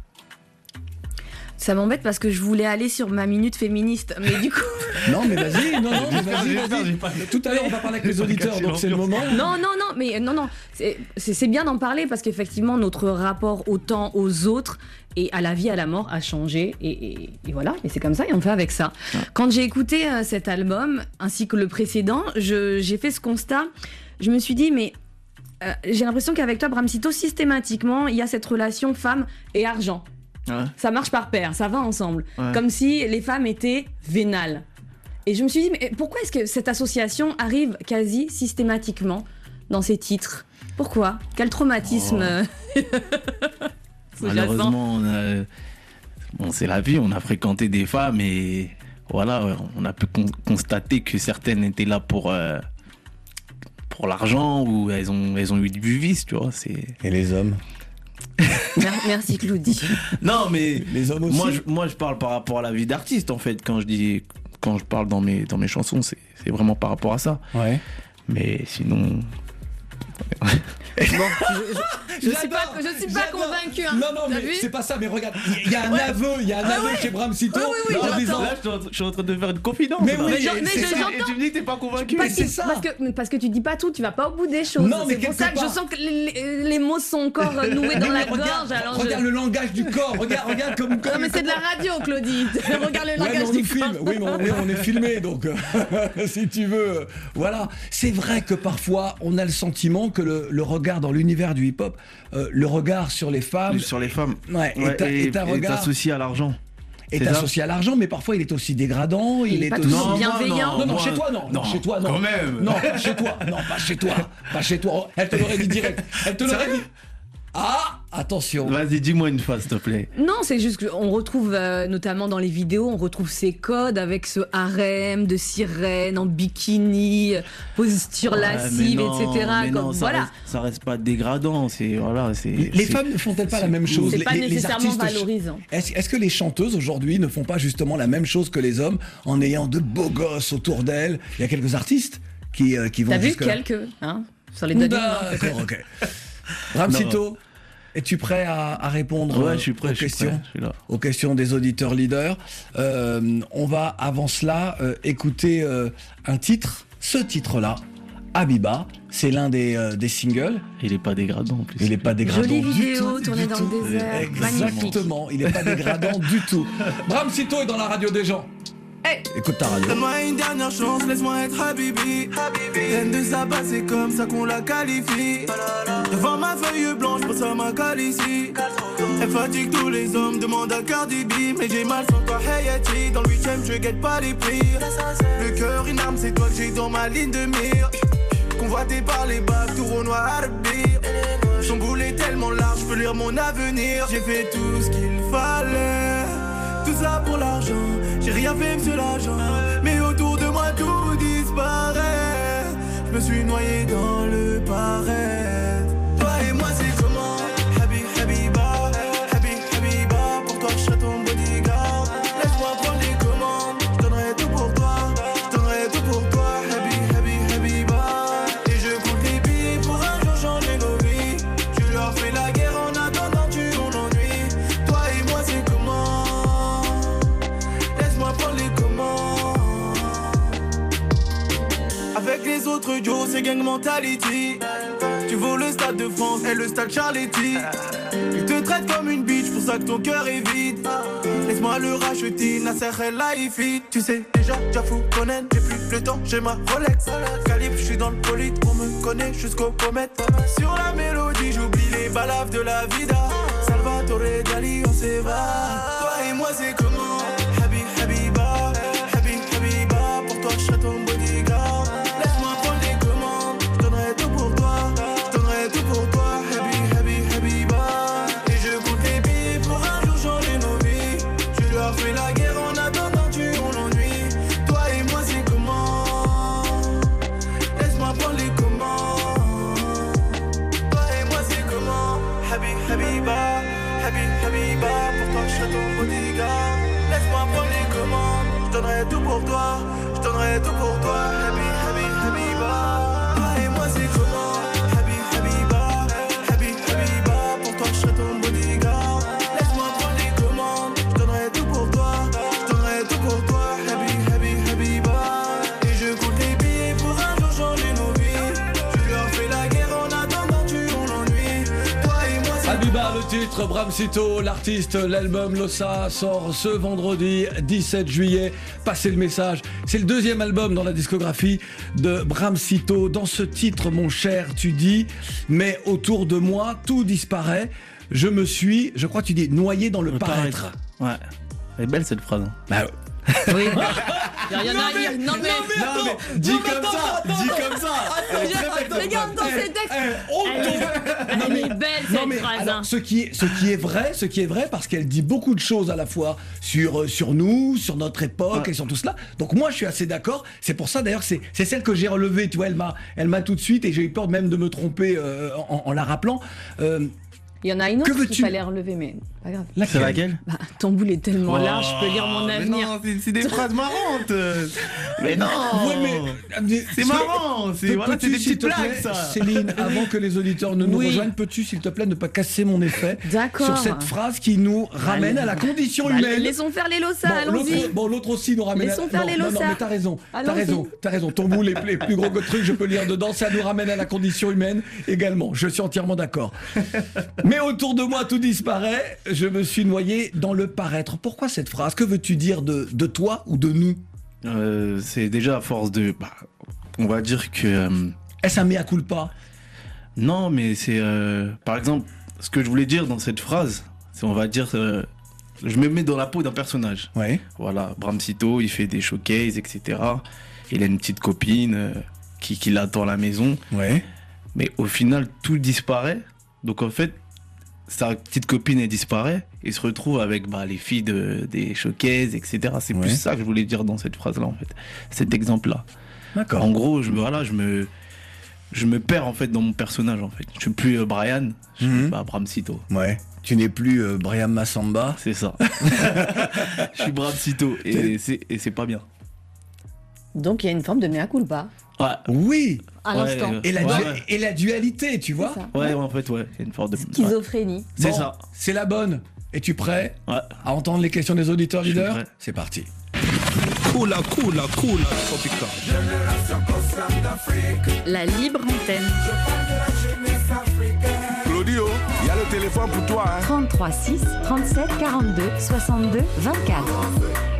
Ça m'embête parce que je voulais aller sur ma minute féministe, mais du coup... Non, mais vas-y, non, non, mais vas-y, vas-y. Tout à l'heure, on va parler avec les auditeurs, donc c'est le moment. Non, non, non, mais non, non, c'est, c'est, c'est bien d'en parler parce qu'effectivement, notre rapport au temps, aux autres et à la vie, à la mort a changé. Et, et, et voilà, et c'est comme ça, et on fait avec ça. Ouais. Quand j'ai écouté euh, cet album, ainsi que le précédent, je, j'ai fait ce constat. Je me suis dit, mais... Euh, j'ai l'impression qu'avec toi, Bramsito, systématiquement, il y a cette relation femme et argent. Ouais. Ça marche par paire, ça va ensemble. Ouais. Comme si les femmes étaient vénales. Et je me suis dit, mais pourquoi est-ce que cette association arrive quasi systématiquement dans ces titres? Pourquoi? Quel traumatisme oh. Malheureusement, on a... bon, c'est la vie, on a fréquenté des femmes et voilà, on a pu con- constater que certaines étaient là pour, euh, pour l'argent ou elles ont, elles ont eu du vice, tu vois. C'est... Et les hommes? Merci Claudie. Non mais les hommes aussi. Moi je, moi je parle par rapport à la vie d'artiste en fait. Quand je dis, quand je parle dans mes dans mes chansons, c'est c'est vraiment par rapport à ça. Ouais. Mais sinon. Bon, je, je, je suis pas, je suis pas convaincu. Hein. Non, non, mais c'est pas ça. Mais regarde, il y a un ouais. aveu, il y a un ah aveu ouais. chez Bramsito. Ah oui, oui, non, disant, là, je suis en train de faire une confidence. Mais oui, mais, je, mais je, je, et tu me dis que t'es pas convaincu. Parce, c'est ça. Parce que, parce que tu dis pas tout, tu vas pas au bout des choses. Non, mais c'est pour ça que je sens que les, les mots sont encore noués dans la regarde, gorge. Alors regarde je... le langage du corps. Regarde, regarde comme. comme non, mais c'est de la radio, Claudie. Regarde le ouais, langage du corps. Oui, mais on est, on est filmé, donc si tu veux, voilà. C'est vrai que parfois, on a le sentiment que le, le regard dans l'univers du hip-hop, euh, le regard sur les femmes, sur les femmes, ouais, ouais, est, un, et, est un regard est associé à l'argent. Est c'est associé ça. À l'argent, mais parfois il est aussi dégradant. Il, il est, est pas aussi toujours bienveillant. Non, non, non, chez toi, non, non, chez toi, non. Quand même. Non, pas chez toi, non, pas chez toi, pas chez toi. Elle te l'aurait dit direct. Elle te l'aurait dit. Ah, attention. Vas-y, dis-moi une fois, s'il te plaît. Non, c'est juste qu'on retrouve, euh, notamment dans les vidéos, on retrouve ces codes avec ce harem de sirène en bikini, posture ouais, lascive, non, et cetera. Mais comme, non, ça, voilà. reste, ça reste pas dégradant. C'est, voilà, c'est, les c'est, femmes ne font-elles pas la même chose? C'est les, pas les, nécessairement les artistes, valorisant. Est-ce, est-ce que les chanteuses aujourd'hui ne font pas justement la même chose que les hommes en ayant de beaux gosses autour d'elles? Il y a quelques artistes qui, euh, qui vont T'as vu jusque quelques, hein, sur les deux. D'accord, ok. Bramsito, es-tu prêt à, à répondre ouais, je suis prêt, aux, je suis questions, prêt, je suis là. aux questions des auditeurs leaders? euh, On va avant cela euh, écouter euh, un titre, ce titre-là, Habiba, c'est l'un des, euh, des singles. Il n'est pas dégradant en plus. Il n'est pas dégradant Jolie du vidéo tout. tournée dans le désert. Exactement, il n'est pas dégradant du tout. Bramsito est dans la radio des gens. Hey. Écoute ta radio. Donne-moi une dernière chance, laisse-moi être Habibi. Reine de Saba, c'est comme ça qu'on la qualifie. Devant ma feuille blanche, pour ça ma cale ici. Elle fatigue tous les hommes, demande à Cardi B. Mais j'ai mal sans toi, Hayati. Dans le huitième, je guette pas les prix. Le cœur, une arme, c'est toi que j'ai dans ma ligne de mire. Convoité par les bacs, tout au noir à son boulet tellement large, je peux lire mon avenir. J'ai fait tout ce qu'il fallait. Tout ça pour l'argent, j'ai rien fait monsieur l'agent. Mais autour de moi tout disparaît. Je me suis noyé dans le pareil. Toi et moi c'est comment? Habib, Habiba, Habib, Habiba. Pour toi je serai ton bodyguard. Laisse-moi prendre les commandes. Je donnerai tout pour toi, je donnerai tout pour toi. Habib, Habib, Habiba. Et je compte les billets pour un jour changer nos vies. Je leur fais la guerre en attendant tu mon ennui. Toi et moi c'est comment? Avec les les autres duos, c'est gang mentality. Tu vaux le stade de France et le stade Charletti. Ils te traitent comme une bitch, pour ça que ton cœur est vide. Laisse-moi le racheter, Nasser El Laifi. Tu sais déjà, Jafou, Conan, j'ai plus le temps, j'ai ma Rolex. Calibre, je suis dans le bolide, on me connaît jusqu'aux pommettes. Sur la mélodie, j'oublie les balaves de la vida. Salvatore Dali, on s'évade. Toi et moi, c'est comment? Habib, Habiba, Habib, Habiba. Pour toi, je serai ton bodyguard. Laisse-moi prendre les commandes, je donnerai tout pour toi. Je donnerai tout pour toi, Habib, Habib, Habiba. Et je compte les billes pour un jour changer nos vies. Je leur fais la guerre en attendant, tu on l'ennui. Toi et moi, c'est comment? Laisse-moi prendre les commandes. Toi et moi, c'est comment? Habib, Habiba, Habib, Habiba. Pour toi, je serai ton bodyguard. Laisse-moi prendre les commandes, je donnerai tout pour toi. Je donnerai tout pour toi, Habib, Habib, Habiba. Toi et moi, c'est comment? Habib, Habiba, Habib, Habiba. Pour toi, je serai ton bodyguard. Laisse-moi prendre les commandes, je donnerai tout pour toi. Je donnerai tout pour toi, Habib, Habib, Habiba. Et je compte les billets pour un jour changer nos vies. Je leur fais la guerre en attendant, tu on l'ennui. Toi et moi, c'est Habiba, le titre, Bramsito, l'artiste, l'album Lossa sort ce vendredi dix-sept juillet. Passez le message. C'est le deuxième album dans la discographie de Bramsito. Dans ce titre, mon cher, tu dis, mais autour de moi, tout disparaît. Je me suis, je crois que tu dis, noyé dans le, Le paraître. paraître. Ouais. Elle est belle cette phrase. hein. Bah, Oui. Il y a rien à dire. Non mais. non, mais dis non, mais comme attends, ça, attends, dis attends. comme ça. Attends, Elle est je- très belle, regarde dans cette ces phrase. textes. Eh, eh, on Elle est- tombe. elle Non, est mais- belle, non, cette mais phrase, alors, hein. ce qui est, ce qui est vrai, ce qui est vrai, parce qu'elle dit beaucoup de choses à la fois sur euh, sur nous, sur notre époque et sur tout cela. Donc moi, je suis assez d'accord. C'est pour ça d'ailleurs, que c'est c'est celle que j'ai relevée. Tu vois, elle m'a elle m'a tout de suite et j'ai eu peur même de me tromper euh, en, en la rappelant. Euh, Il y en a une Que autre veux-tu qu'il fallait relever, mais pas grave. C'est laquelle? Bah, ton boule est tellement Oh, large, je peux lire mon mais avenir. non, c'est- c'est des phrases marrantes. Mais non. Ouais, mais- mais- C'est marrant. C'est Peux- voilà, c'est peux-tu, des s'il petites te plaît, blagues, ça. Céline, avant que les auditeurs ne nous Oui. rejoignent, peux-tu, s'il te plaît, ne pas casser mon effet D'accord. sur cette phrase qui nous ramène Allez. à la condition Bah, humaine. laissons faire les lossas, Bon, allons-y. l'autre, bon, l'autre aussi nous ramène Laissons à... faire non, les non, non, lossas. mais t'as raison, t'as Allons-y. raison, t'as raison. Ton boule est les plus gros que truc, je peux lire dedans, ça nous ramène à la condition humaine également. Je suis entièrement d'accord. Mais autour de moi, tout disparaît. Je me suis noyé dans le paraître. Pourquoi cette phrase? Que veux-tu dire de, de toi ou de nous? Euh, c'est déjà à force de. Bah, on va dire que. euh, Est-ce un mea culpa? non, mais c'est. euh, par exemple, ce que je voulais dire dans cette phrase, c'est on va dire. euh, je me mets dans la peau d'un personnage. Ouais. Voilà, Bramsito, il fait des showcases, et cetera. Il a une petite copine euh, qui, qui l'attend à la maison. Ouais. Mais au final, tout disparaît. Donc en fait, sa petite copine, elle disparaît. Et se retrouve avec bah, les filles de, des showcases, et cetera. C'est Ouais. plus ça que je voulais dire dans cette phrase-là, en fait. Cet exemple-là. D'accord. En gros, je, me- voilà, je me, je me perds en fait dans mon personnage en fait. Je suis plus euh, Brian, je suis Mhm. bah, Bramsito. Ouais. Tu n'es plus euh, Brian Massamba. C'est ça. Je suis Bramsito et c'est et c'est pas bien. Donc il y a une forme de mea culpa Ouais. Oui. à Ouais, l'instant. euh, Et la, Ouais, du- ouais. et la dualité, tu vois. C'est ça. Ouais, en fait, ouais, il y a une forme de. Schizophrénie. C'est Bon, ça. C'est la bonne. Es-tu prêt Ouais. à entendre les questions des auditeurs Je suis leaders? prêt. C'est parti. Cool, cool, cool, tropical. La libre antenne. Claudio, il y a le téléphone pour toi. Hein. trente-trois six trente-sept quarante-deux soixante-deux vingt-quatre.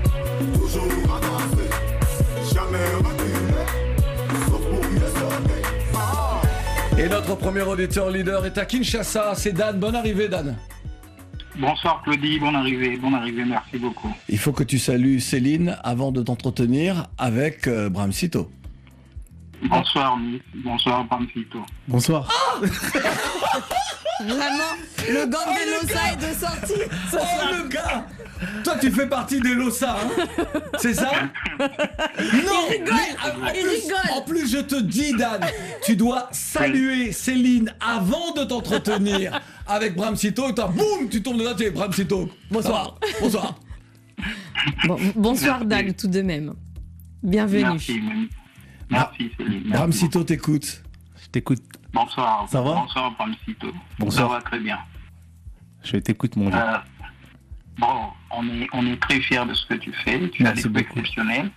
Et notre premier auditeur leader est à Kinshasa. C'est Dan. Bonne arrivée, Dan. Bonsoir Claudie, bonne arrivée, bonne arrivée, merci beaucoup. Il faut que tu salues Céline avant de t'entretenir avec euh, Bramsito. Bonsoir Miss, bonsoir Bramsito. Bonsoir. Vraiment, le gang des lossas est de sortie ce Oh soir. le gars! Toi tu fais partie des Lossa, hein? C'est ça? Non! Il rigole, mais, en, il plus, rigole. en plus, je te dis, Dan, tu dois saluer Céline avant de t'entretenir avec Bramsito et toi, boum, tu tombes dedans, tu es Bramsito. Bonsoir. Bonsoir. Bon, bonsoir Merci. Dan, tout de même. Bienvenue. Merci, même. Merci Céline. merci Bramsito t'écoute. Je t'écoute. beaucoup. Bonsoir. Ça va Bonsoir Bramsito. Bonsoir. Ça va très bien. Je t'écoute, mon gars. Euh, bon, on est, on est très fiers de ce que tu fais. Tu Merci as des beaucoup. exceptionnels.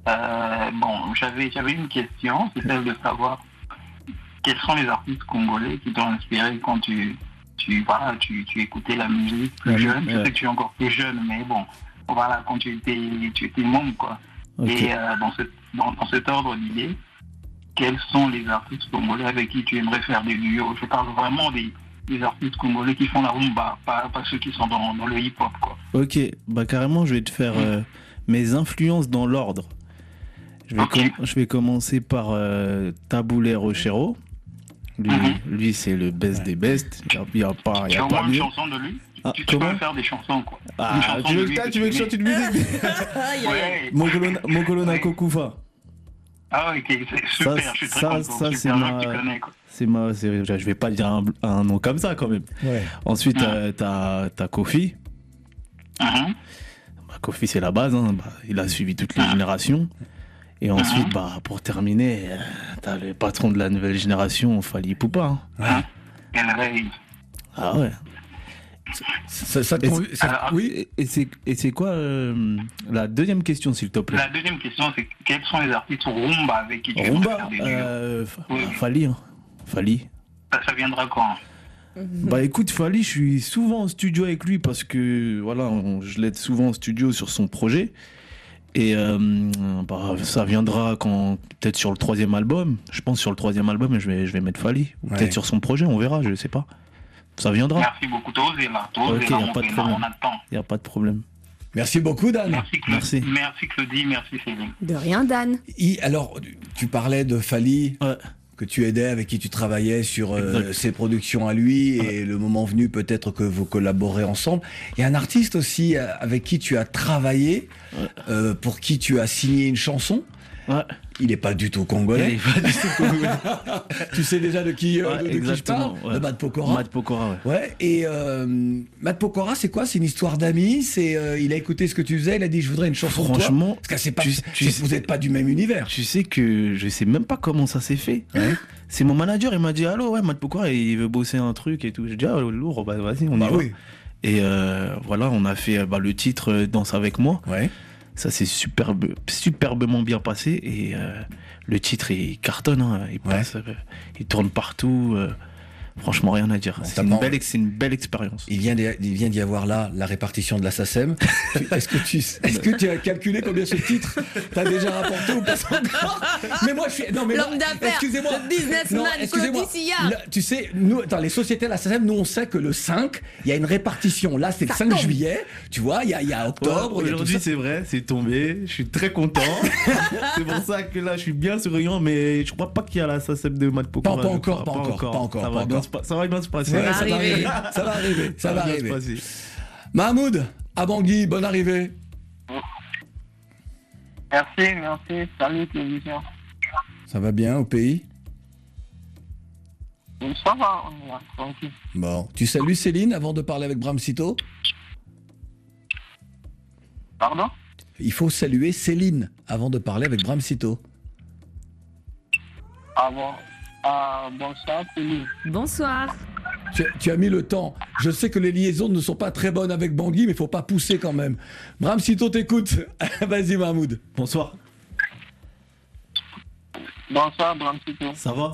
Euh, bon, j'avais, j'avais une question, c'est celle de savoir quels sont les artistes congolais qui t'ont inspiré quand tu, tu, voilà, tu, tu écoutais la musique plus ouais, jeune. ouais. Je sais que tu es encore plus jeune, mais bon, voilà, quand tu étais, tu étais membre, quoi. Okay. Et euh, dans, ce, dans, dans cet ordre d'idées, quels sont les artistes congolais avec qui tu aimerais faire des duos? Je parle vraiment des, des artistes congolais qui font la rumba, pas, pas ceux qui sont dans, dans le hip-hop, quoi. Ok, bah carrément, je vais te faire euh, mes influences dans l'ordre. Je vais, okay. com- je vais commencer par euh, Taboulé Rochero. Lui, mm-hmm. lui c'est le best ouais. des best. Il n'y a, a pas, y a tu as pas au moins une chanson de lui? Ah, tu, tu peux faire des chansons, quoi. Ah, chanson tu veux que, tu veux que je chante une musique? Ouais. Mongolona Kokufa. Ah ok, c'est super, ça, je suis très ça, content. Ça, super c'est ma... tu connais, quoi. C'est ma... C'est... Je vais pas dire un, un nom comme ça, quand même. Ouais. Ensuite, ah. euh, t'as, t'as Kofi. Uh-huh. Bah, Kofi, c'est la base. Hein. Bah, il a suivi toutes les uh-huh. générations. Et ensuite, uh-huh. bah, pour terminer, euh, t'as le patron de la nouvelle génération, Fally Ipupa. Hein. Uh-huh. Ah ouais. Ça, ça, et ça alors, oui. Et c'est, et c'est quoi euh, la deuxième question, s'il te plaît? La deuxième question, c'est quels sont les artistes rumba avec qui tu rumba, veux faire des duos? euh, oui. Fally, hein. Fally. Ça, ça viendra quand? Bah écoute, Fally, je suis souvent en studio avec lui parce que voilà, on, je l'aide souvent en studio sur son projet. Et euh, bah, ça viendra quand peut-être sur le troisième album. Je pense sur le troisième album, je vais, je vais mettre Fally. Ou ouais. peut-être sur son projet, on verra, je sais pas. Ça viendra. Merci beaucoup, Tosé, là. Tosé, okay, là, y a pas de problème. On attend. Il n'y a pas de problème. Merci beaucoup, Dan. Merci, Claudie. Merci. Merci, Claudie. Merci, Céline. De rien, Dan. Et alors, tu parlais de Fally, ouais. que tu aidais, avec qui tu travaillais sur euh, ses productions à lui, ouais. et le moment venu, peut-être que vous collaborez ensemble. Il y a un artiste aussi avec qui tu as travaillé, ouais. euh, pour qui tu as signé une chanson. Ouais. Il n'est pas du tout congolais. Il est pas du tout congolais. Tu sais déjà de qui, ouais, de, de qui je parle ouais. De Matt Pokora. Matt Pokora, ouais. ouais et euh, Matt Pokora, c'est quoi? C'est une histoire d'amis. C'est euh, il a écouté ce que tu faisais. Il a dit je voudrais une chanson. Franchement, de toi. Parce que c'est pas. Tu, tu sais, vous n'êtes pas du même univers. Tu sais que je sais même pas comment ça s'est fait. Ouais. C'est mon manager. Il m'a dit allô, ouais, Matt Pokora, il veut bosser un truc et tout. J'ai dit ah lourd, bah, vas-y, on bah, y va. Oui. Et euh, voilà, on a fait bah, le titre Danse avec moi. Ouais. Ça s'est superbe, superbement bien passé et euh, le titre il cartonne, hein, il, passe, ouais. euh, il tourne partout. Euh, franchement, rien à dire. Bon, c'est, une belle, c'est une belle expérience. Il vient, d'y, il vient d'y avoir là la répartition de la SACEM. est-ce, que tu, est-ce que tu as calculé combien ce titre t'as déjà rapporté ou pas encore? Mais moi, je suis. Non, mais L'homme moi, d'affaires, excusez-moi. le businessman, excusez-moi. Le, tu sais, nous, attends, les sociétés de la SACEM, nous, on sait que le cinq, il y a une répartition. Là, c'est ça le cinq tombe. Juillet. Tu vois, il y a, il y a octobre. Ouais, aujourd'hui, c'est vrai, c'est tombé. Je suis très content. C'est pour ça que là, je suis bien souriant, mais je crois pas qu'il y a la SACEM de Matt Pokora. Pas, pas, encore, pas, pas encore, pas encore, ça pas va encore. Bien, ça va bien se passer. Ouais, ça, va arriver. ça va arriver. Ça, ça va arriver. arriver. Mahmoud, à Bangui, bonne arrivée. Merci, merci. Salut, télévision. Ça va bien au pays? Ça va, on est là, tranquille. Bon, tu salues Céline avant de parler avec Bram Sito? Pardon? Il faut saluer Céline avant de parler avec Bram Sito. Ah bon. Ah, bonsoir, Céline. Bonsoir. Tu, tu as mis le temps. Je sais que les liaisons ne sont pas très bonnes avec Bangui, mais il faut pas pousser quand même. Bram Sito t'écoute. Vas-y, Mahmoud. Bonsoir. Bonsoir, Bram Sito. Ça va?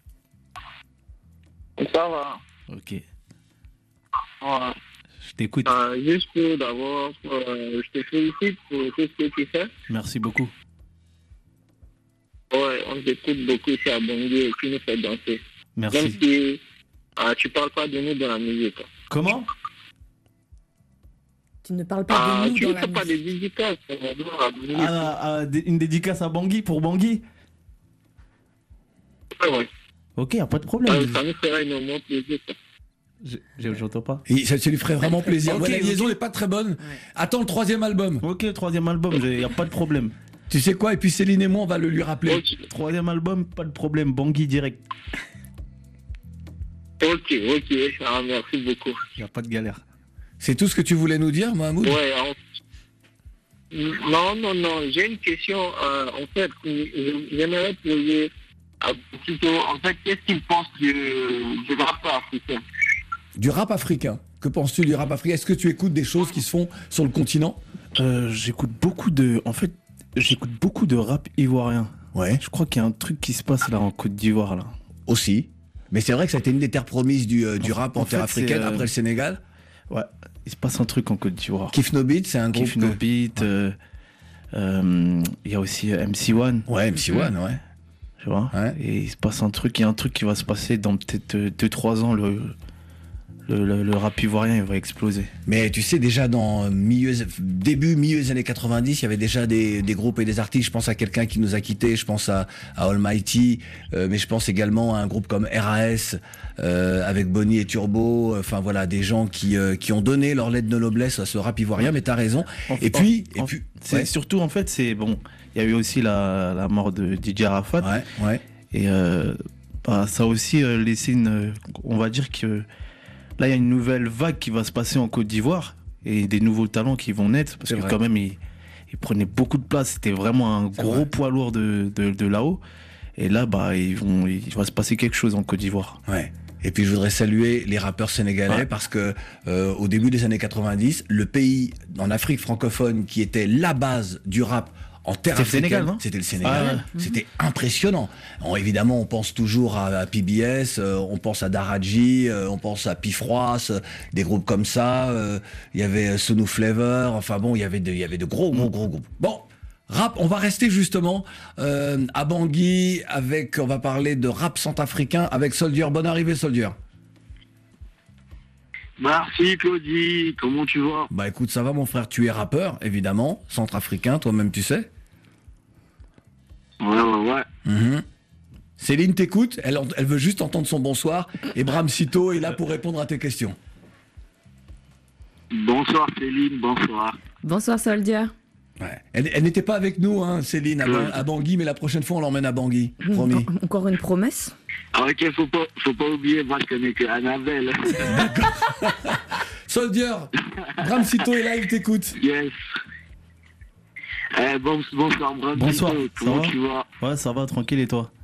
Ça va. Ok. Ouais. Je t'écoute. Euh, juste pour d'abord, euh, je te félicite pour tout ce que tu fais. Merci beaucoup. Ouais, on t'écoute beaucoup ici à Bangui et tu nous fais danser. Merci. Même si euh, tu parles pas de nous dans la musique. Comment? Tu ne parles pas ah, de nous tu dans ne la fais musique. pas de dédicaces. Ah, ah, une dédicace à Bangui pour Bangui? Ouais. Ok, y a pas de problème. Euh, ça nous ferait énormément plaisir. Je, je, j'entends pas. Et ça, ça lui ferait vraiment plaisir. Okay, ouais, la liaison okay. n'est pas très bonne. Ouais. Attends le troisième album. Ok, le troisième album, il n'y a pas de problème. Tu sais quoi? Et puis Céline et moi, on va le lui rappeler. Okay. Troisième album, pas de problème. Bangui direct. Ok, ok. Ah, merci beaucoup. Il n'y a pas de galère. C'est tout ce que tu voulais nous dire, Mahmoud? Ouais. En... Non, non, non. J'ai une question. Euh, en fait, j'aimerais poser à Tito. En fait, qu'est-ce qu'il pense du, du rap africain? Du rap africain? Que penses-tu du rap africain? Est-ce que tu écoutes des choses qui se font sur le continent? euh, J'écoute beaucoup de... En fait, j'écoute beaucoup de rap ivoirien. Ouais. Je crois qu'il y a un truc qui se passe là en Côte d'Ivoire là. Aussi. Mais c'est vrai que ça a été une des terres promises du, euh, du rap en, en terre fait, africaine euh... après le Sénégal. Ouais. Il se passe un truc en Côte d'Ivoire. Kif No Beat, c'est un groupe. Kif No Beat. Il euh, euh, y a aussi M C One. Ouais, M C One, ouais. Tu vois. Ouais. Et il se passe un truc. Il y a un truc qui va se passer dans peut-être deux trois ans. Le Le, le, le rap ivoirien il va exploser. Mais tu sais, déjà dans milieu, début, milieu des années quatre-vingt-dix, il y avait déjà des, des groupes et des artistes. Je pense à quelqu'un qui nous a quittés, je pense à, à Almighty, euh, mais je pense également à un groupe comme R A S, euh, avec Bonnie et Turbo. Enfin voilà, des gens qui, euh, qui ont donné leur lettre de noblesse à ce rap ivoirien, mais t'as raison. En, et puis, en, et puis c'est ouais. surtout, en fait, c'est bon, il y a eu aussi la, la mort de D J Arafat. Ouais, ouais. Et euh, bah, ça a aussi euh, laissé une. On va dire que. Là, il y a une nouvelle vague qui va se passer en Côte d'Ivoire et des nouveaux talents qui vont naître parce c'est que vrai. Quand même, ils, ils prenaient beaucoup de place. C'était vraiment un c'est gros vrai. poids lourd de, de, de là-haut. Et là, bah, ils vont, il va se passer quelque chose en Côte d'Ivoire. Ouais. Et puis je voudrais saluer les rappeurs sénégalais ouais. parce que euh, au début des années quatre-vingt-dix, le pays en Afrique francophone qui était la base du rap en terre africaine, Sénégal, non c'était le Sénégal. Ah ouais. C'était impressionnant. On, évidemment, on pense toujours à, à P B S, euh, on pense à Daraji, euh, on pense à Pifroas, euh, des groupes comme ça. Il euh, y avait Sonu Flavor. Enfin bon, il y avait de, il y avait de gros, gros, gros groupes. Bon. Rap, on va rester justement euh, à Bangui avec, on va parler de rap centrafricain avec Soldier. Bonne arrivée, Soldier. Merci Claudie, comment tu vas? Bah écoute, ça va mon frère, tu es rappeur, évidemment, centrafricain, toi-même tu sais. Ouais, ouais, ouais. Mmh. Céline t'écoute, elle, elle veut juste entendre son bonsoir, et Bram Cito est là pour répondre à tes questions. Bonsoir Céline, bonsoir. Bonsoir Soldier. Ouais. Elle, elle n'était pas avec nous, hein, Céline, à, à Bangui, mais la prochaine fois on l'emmène à Bangui, promis. Encore une promesse? Ah ok, faut pas, faut pas oublier, moi je connais que Annabelle. Soldier, Bram Cito est là, il t'écoute. Yes. Eh, bon, bonsoir Bram bonsoir. Cito, comment tu vas? Ouais, ça va, tranquille, et toi?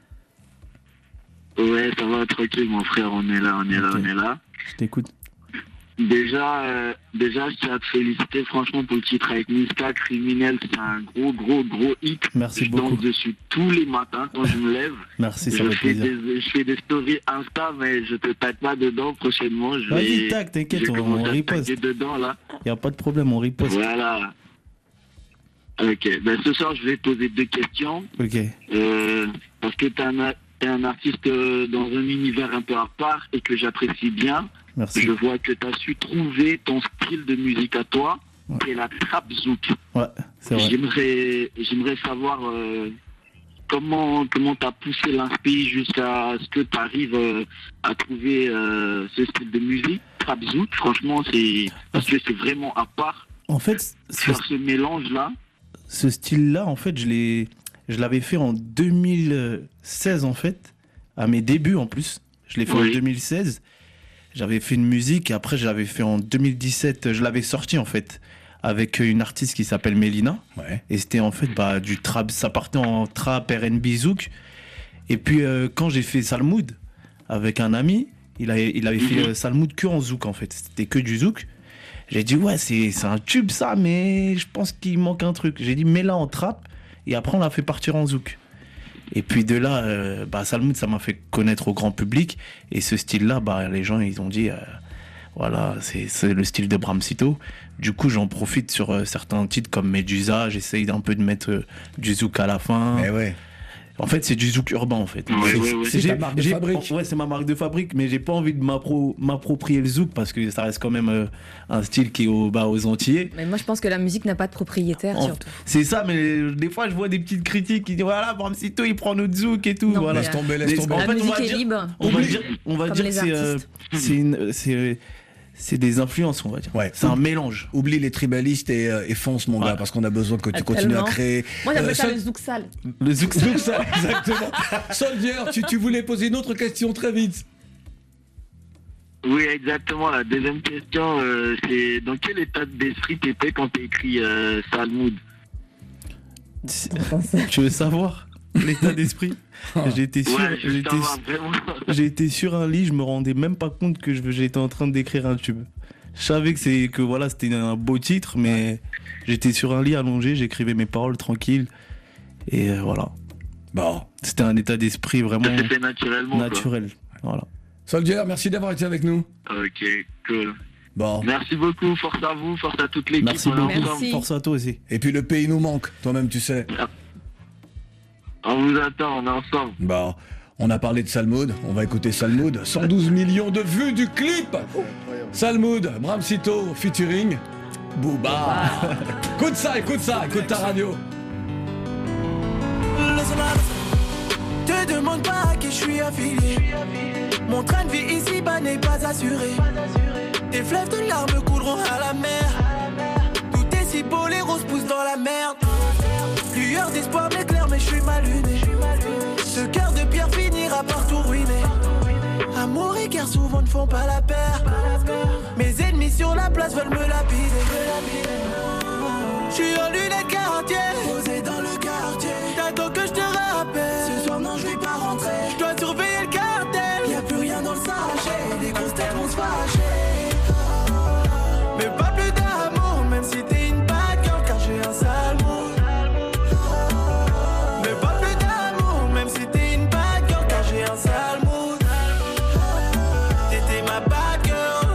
Ouais, ça va, tranquille mon frère, on est là, on est là, okay. on est là. Je t'écoute. Déjà, euh, déjà, je tiens à te féliciter franchement pour le titre avec Niska, Criminel, c'est un gros, gros, gros hit. Merci je beaucoup. Je danse dessus tous les matins quand je me lève. Merci, ça je fait fais plaisir. Des, je fais des stories Insta, mais je te tape pas dedans prochainement. Je Vas-y, vais, tac, t'inquiète, on, on riposte. dedans là. Y a pas de problème, on riposte. Voilà. Ok, ben ce soir je vais te poser deux questions. Ok. Euh, parce que t'es un, t'es un artiste dans un univers un peu à part et que j'apprécie bien. Merci. Je vois que tu as su trouver ton style de musique à toi, ouais. qui est la trap zouk. Ouais, c'est vrai. J'aimerais, j'aimerais savoir euh, comment comment tu as poussé l'inspi jusqu'à ce que tu arrives euh, à trouver euh, ce style de musique, trap zouk. Franchement, c'est parce que c'est vraiment à part. En fait, faire ce mélange-là. Ce style-là, en fait, je l'ai, je l'avais fait en deux mille seize, en fait, à mes débuts en plus. Je l'ai fait oui. en deux mille seize. J'avais fait une musique et après je l'avais fait en deux mille dix-sept, je l'avais sorti en fait avec une artiste qui s'appelle Mélina. Ouais. Et c'était en fait bah, du trap, ça partait en trap, R and B, zouk. Et puis euh, quand j'ai fait Salmoud avec un ami, il, a, il avait fait euh, Salmoud que en zouk en fait, c'était que du zouk. J'ai dit ouais c'est, c'est un tube ça, mais je pense qu'il manque un truc. J'ai dit mets-la en trap et après on l'a fait partir en zouk. Et puis de là, euh, bah, Salmoud, ça m'a fait connaître au grand public. Et ce style-là, bah, les gens, ils ont dit, euh, voilà, c'est, c'est le style de Bram Cito. Du coup, j'en profite sur euh, certains titres comme Medusa. J'essaye un peu de mettre euh, du zouk à la fin. Mais ouais. En fait, c'est du zouk urbain, en fait. Ouais, c'est, ouais, ouais. c'est, c'est ta marque de fabrique. Ouais, c'est ma marque de fabrique, mais j'ai pas envie de m'appro- m'approprier le zouk parce que ça reste quand même euh, un style qui est au, bah, aux Antillais. Mais moi, je pense que la musique n'a pas de propriétaire, en, surtout. C'est ça, mais des fois, je vois des petites critiques qui disent voilà, Bram Cito, il prend notre zouk et tout. Non, voilà. Laisse tomber, laisse tomber. La En fait, musique on va est dire, libre. On va dire, on va Comme dire les que c'est, euh, c'est, une, c'est, c'est des influences, on va dire. Ouais. C'est un mélange. Oublie les tribalistes et, euh, et fonce, mon ouais. gars, parce qu'on a besoin que tu ah, continues tellement. à créer. Moi, j'appelle euh, ça sol... le zouk sale. Le zouk sale, exactement. Soldier, tu, tu voulais poser une autre question très vite. Oui, exactement. La deuxième question, euh, c'est dans quel état d'esprit t'étais quand t'as écrit euh, Salmoud? Tu veux savoir l'état d'esprit? J'étais sur, ouais, j'étais, j'étais sur un lit, je me rendais même pas compte que je, j'étais en train d'écrire un tube. Je savais que c'est que voilà, c'était un beau titre, mais j'étais sur un lit allongé, j'écrivais mes paroles tranquille. Et euh, voilà. Bon. C'était un état d'esprit vraiment Ça s'est fait naturellement. naturel. Voilà. Soldier, merci d'avoir été avec nous. Ok, cool. Bon. Merci beaucoup, force à vous, force à toute l'équipe. Merci beaucoup, merci. Force à toi aussi. Et puis le pays nous manque, toi-même tu sais. On vous attend, on est ensemble. Bon, on a parlé de Salmoud, on va écouter Salmoud. cent douze millions de vues du clip. Salmoud, Bramsito, featuring Booba. Écoute ça, écoute ça, écoute ta radio. Te demande pas à qui je suis affilié. Mon train de vie ici-bas n'est pas assuré. Tes fleuves de larmes couleront à la mer. Tout est si beau, les roses poussent dans la merde. Lueur d'espoir m'éclaire, mais je suis mal luné. Ce cœur de pierre finira par tout ruiner. Amour et guerre souvent ne font pas la paire. Mes ennemis sur la place veulent me lapider. Je suis en lunettes quartier, posé dans le quartier. T'attends que je te rappelle. Ce soir non je vais pas rentrer. Je dois surveiller le cartel. Y'a plus rien dans le sachet. Les grosses têtes vont se fâcher. Mais pas plus d'amour, même si t'es une bad girl, car j'ai un sale mood. Mais pas plus d'amour, même si t'es une bad girl, car j'ai un sale mood. T'étais ma bad girl.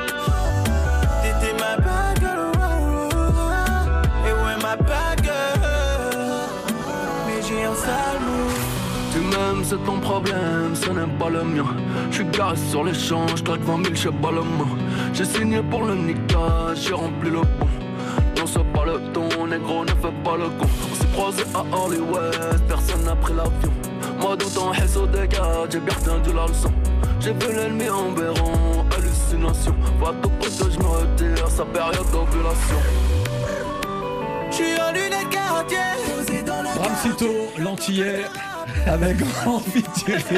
T'étais ma bad girl. Et ouais ma bad girl. Mais j'ai un sale mood. Tu m'aimes, c'est ton problème, ce n'est pas le mien. Je suis garé sur les champs, je traque vingt mille chez Balmain. J'ai signé pour le Nika, j'ai rempli le bon. Non c'est pas le ton, négro ne fais pas le con. On s'est croisé à Hollywood, personne n'a pris l'avion. Moi dans ton haisse au dégât, j'ai bien retenu la leçon. J'ai vu l'ennemi en béron, hallucination. Va tout pour que je me retire, sa période d'ovulation. J'suis en lunettes quartier, posé dans le Bramsito, l'antillais, avec grand featuring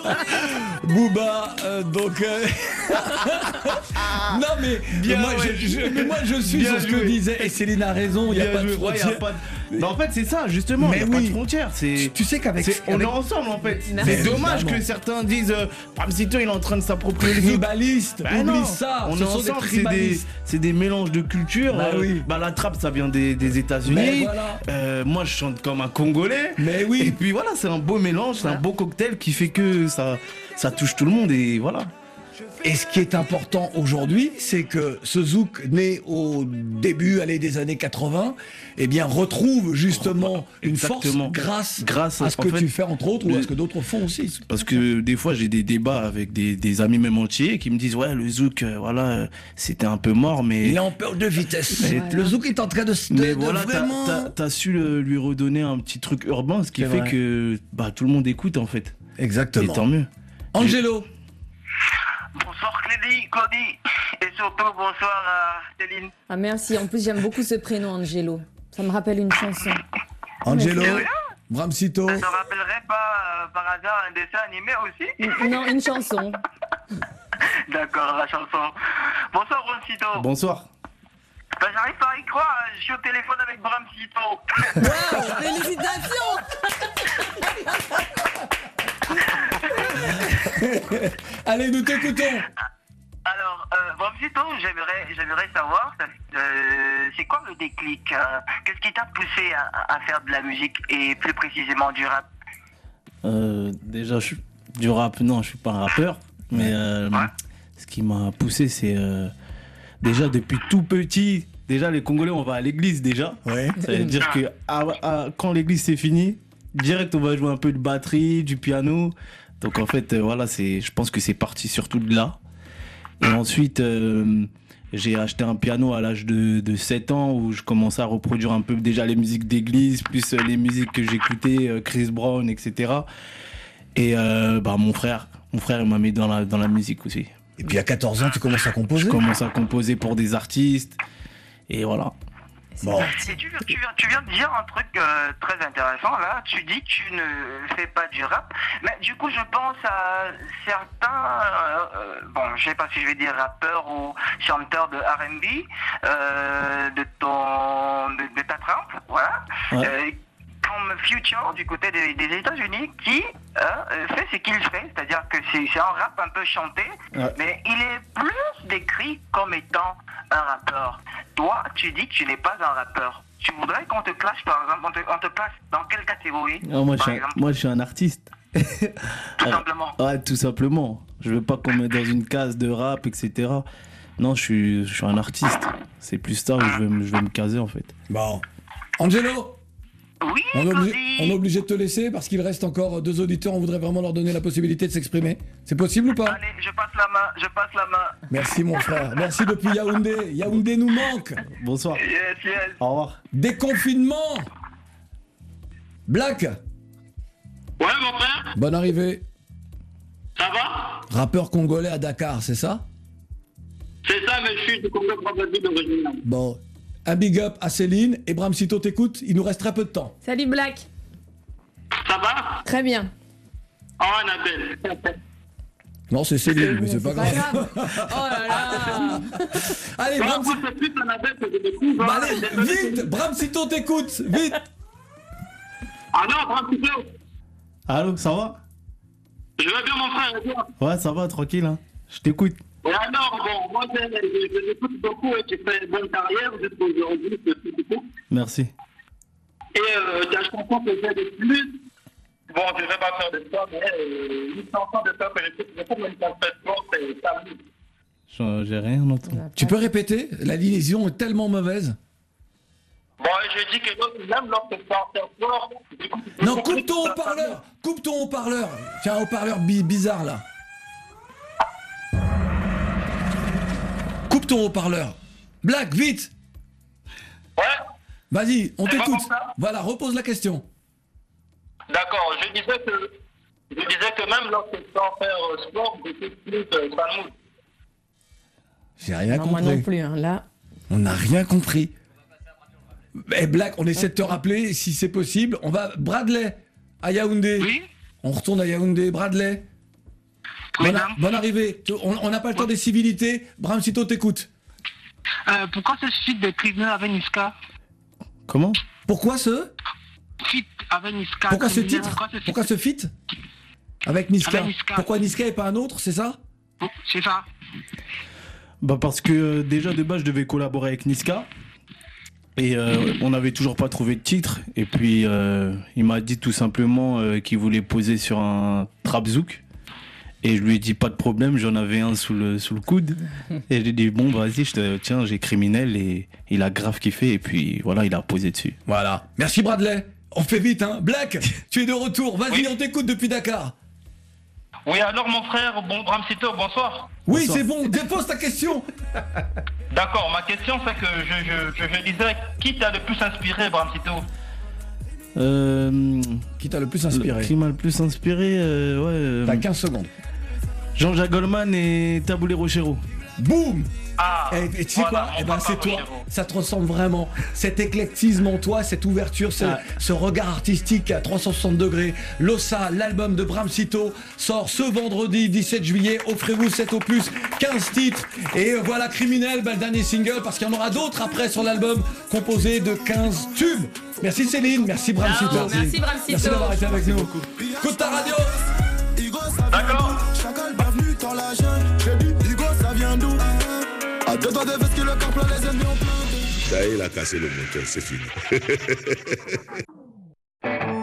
Booba, euh, donc... Euh... non mais, Bien moi, ouais. je, je, mais moi je suis Bien sur ce que joué. disait, et Céline a raison, il n'y a Bien pas de joué. Ouais, y a frontières. pas de- Mais en fait, c'est ça, justement, il Mais n'y a oui. pas de frontières. C'est... Tu sais qu'avec... C'est- on avec- est ensemble en fait. Mais C'est dommage évidemment. que certains disent euh, Bramsito il est en train de s'approprier le Tribaliste, Bah oublie non, ça, on ce est sont des ensemble, c'est des, tribalistes. c'est des mélanges de cultures. Bah euh, oui. bah, la trappe ça vient des, des Mais États-Unis. voilà. Euh, moi je chante comme un Congolais. Mais oui. Et puis voilà, c'est un beau mélange, c'est un beau cocktail qui fait que ça, ça touche tout le monde et voilà. Et ce qui est important aujourd'hui, c'est que ce zouk né au début allez, des années quatre-vingts, eh bien retrouve justement une Exactement. force grâce, Grâce à à- ce que en fait, tu fais entre autres ou le- à ce que d'autres font aussi. Parce que des fois j'ai des débats avec des, des amis même entiers qui me disent ouais le zouk euh, voilà euh, c'était un peu mort mais Il est en peur de vitesse. Mais- Le zouk est en train de se... mais de voilà, t'as, vraiment... t'as- t'as su le- lui redonner un petit truc urbain, ce qui C'est fait vrai. que bah, tout le monde écoute en fait. Exactement. Et tant mieux. Angelo. Bonsoir Clédy, Claudie, et surtout bonsoir à Céline. Ah merci, en plus j'aime beaucoup ce prénom Angelo. Ça me rappelle une chanson. Angelo, Sérieux Bramsito. Ça ne rappellerait pas euh, par hasard un dessin animé aussi? Non, une chanson. D'accord, la chanson. Bonsoir Bramsito. Bonsoir. Ben, j'arrive pas à y croire, je suis au téléphone avec Bramsito. Wow, félicitations. Allez, nous t'écoutons. Alors, euh, Bramsito, j'aimerais, j'aimerais savoir, euh, c'est quoi le déclic euh, qu'est-ce qui t'a poussé à, à faire de la musique et plus précisément du rap? Euh, déjà, je, suis- du rap, non, je suis pas un rappeur. Mais euh, ce qui m'a poussé, c'est euh, déjà depuis tout petit. Déjà, les Congolais, on va à l'église déjà. Ouais. Ça veut dire que ah, ah, quand l'église c'est fini, direct on va jouer un peu de batterie, du piano. Donc en fait, euh, voilà, c'est, je pense que c'est parti surtout de là. Et ensuite, euh, j'ai acheté un piano à l'âge de, de sept ans où je commençais à reproduire un peu déjà les musiques d'église, plus euh, les musiques que j'écoutais, euh, Chris Brown, et cetera. Et euh, bah, mon frère, mon frère il m'a mis dans la, dans la musique aussi. Et puis à quatorze ans, tu commences à composer. Je commence à composer pour des artistes. Et voilà. Bon. Et tu, tu, viens, tu viens de dire un truc euh, très intéressant là, tu dis que tu ne fais pas du rap, mais du coup je pense à certains, euh, bon je sais pas si je vais dire rappeurs ou chanteurs de R and B, euh, de ton, de, de ta trempe, voilà, Ouais. euh, comme comme Future du côté des, des États-Unis qui euh, fait ce qu'il fait, c'est-à-dire que c'est, c'est un rap un peu chanté, ouais. mais il est plus décrit comme étant un rappeur. Toi, tu dis que tu n'es pas un rappeur. Tu voudrais qu'on te clash, par exemple, on te, on te place dans quelle catégorie? Non, moi, par je suis un, moi, je suis un artiste. Tout euh, simplement. Ouais, tout simplement. Je veux pas qu'on me mette dans une case de rap, et cetera. Non, je suis, je suis un artiste. C'est plus ça où je vais, je vais me caser, en fait. Bon. Angelo? Oui, on est, obligé, on est obligé de te laisser parce qu'il reste encore deux auditeurs. On voudrait vraiment leur donner la possibilité de s'exprimer. C'est possible ou pas? Allez, je passe la main, je passe la main. Merci mon frère. Merci depuis Yaoundé. Yaoundé nous manque. Bonsoir. Yes, yes. Au revoir. Déconfinement. Black. Ouais, mon frère. Bonne arrivée. Ça va? Rappeur congolais à Dakar, c'est ça? C'est ça, mais je suis du Congo-Brazzaville d'origine. Bon. Un big up à Céline et Bram Sito t'écoute, il nous reste très peu de temps. Salut Black. Ça va? Très bien. Oh Annabelle. Non, c'est Céline, mais c'est pas grave. grave. Oh là là. Allez, non, Bram moi, c'est plus Annabelle que je découvre. Bah, allez, vite, Bram Sito t'écoute, vite. Ah non, Bram Sito. Allô, ça va? Je vais bien mon frère, et toi? Ouais, ça va, tranquille, hein. Je t'écoute. Et alors, bon, moi, je, je, je l'écoute beaucoup et tu fais une bonne carrière jusqu'aujourd'hui, c'est tout. Merci. Et euh, ta chanson que j'ai le plus, bon, je ne vais pas faire de ça, mais euh, une chanson de ça que j'écoute, je trouve une chanson c'est Salut. J'ai rien entendu. Tu peux répéter? La liaison est tellement mauvaise. Bon, je dis que même lorsque c'est un fort... Non, coupe ton haut-parleur. Coupe ton haut-parleur. Tiens, un haut-parleur bi- bizarre, là. Coupe ton haut-parleur. Black, vite. Ouais. Vas-y, on c'est t'écoute. Voilà, repose la question. D'accord, je disais que je disais que même lorsque sans faire sport, j'étais plus euh, Salmoud. J'ai rien non, compris. Moi non plus, hein, là. On n'a rien compris. Eh Black, on essaie de te rappeler si c'est possible. On va Bradley à Yaoundé. Oui. On retourne à Yaoundé, Bradley. Oui, bonne, bonne arrivée. On n'a pas le temps des civilités. Bram Sito t'écoute. Euh, pourquoi ce feat de criminel avec Niska? Comment? Pourquoi ce feat avec Niska? Pourquoi ce criminel, titre? Pourquoi ce, pourquoi ce feat avec Niska? Avec Niska. Pourquoi Niska et pas un autre, c'est ça? C'est ça. Bah parce que euh, déjà de base je devais collaborer avec Niska. Et euh, on n'avait toujours pas trouvé de titre. Et puis euh, il m'a dit tout simplement euh, qu'il voulait poser sur un trap zouk. Et je lui ai dit pas de problème, j'en avais un sous le, sous le coude. Et j'ai dit bon vas-y, je te, tiens, j'ai criminel. Et il a grave kiffé. Et puis voilà, il a posé dessus. Voilà. Merci Bradley. On fait vite, hein. Black, tu es de retour. Vas-y, oui. On t'écoute depuis Dakar. Oui, alors mon frère, bon, Bram Sito, bonsoir. Oui, bonsoir. C'est bon, dépose ta question. D'accord, ma question c'est que je, je, je, je disais, qui t'a le plus inspiré, Bram Sito? Euh, qui t'a le plus inspiré? Qui m'a le plus inspiré, euh, ouais. Euh, T'as quinze secondes. Jean-Jacques Goldman et Taboulé Rochero. Boum. Ah, et, et tu sais voilà, quoi? Eh ben c'est toi. Rochero. Ça te ressemble vraiment. Cet éclectisme en toi, cette ouverture, ce, ah. ce regard artistique à trois cent soixante degrés. Lossa, l'album de Bram Sito, sort ce vendredi dix-sept juillet. Offrez-vous cet opus, quinze titres. Et voilà, Criminel, ben, le dernier single, parce qu'il y en aura d'autres après sur l'album, composé de quinze tubes. Merci Céline, merci Bram Sito. Merci, merci Bram Sito. Merci d'avoir été avec nous. Écoute ta radio. D'accord. Chacal, bienvenue dans la jungle. J'ai dit, Hugo, ça vient d'où? À deux doigts de veste que le corps plein, les ennemis ont plein. Ça y est, il a cassé le moteur, c'est fini.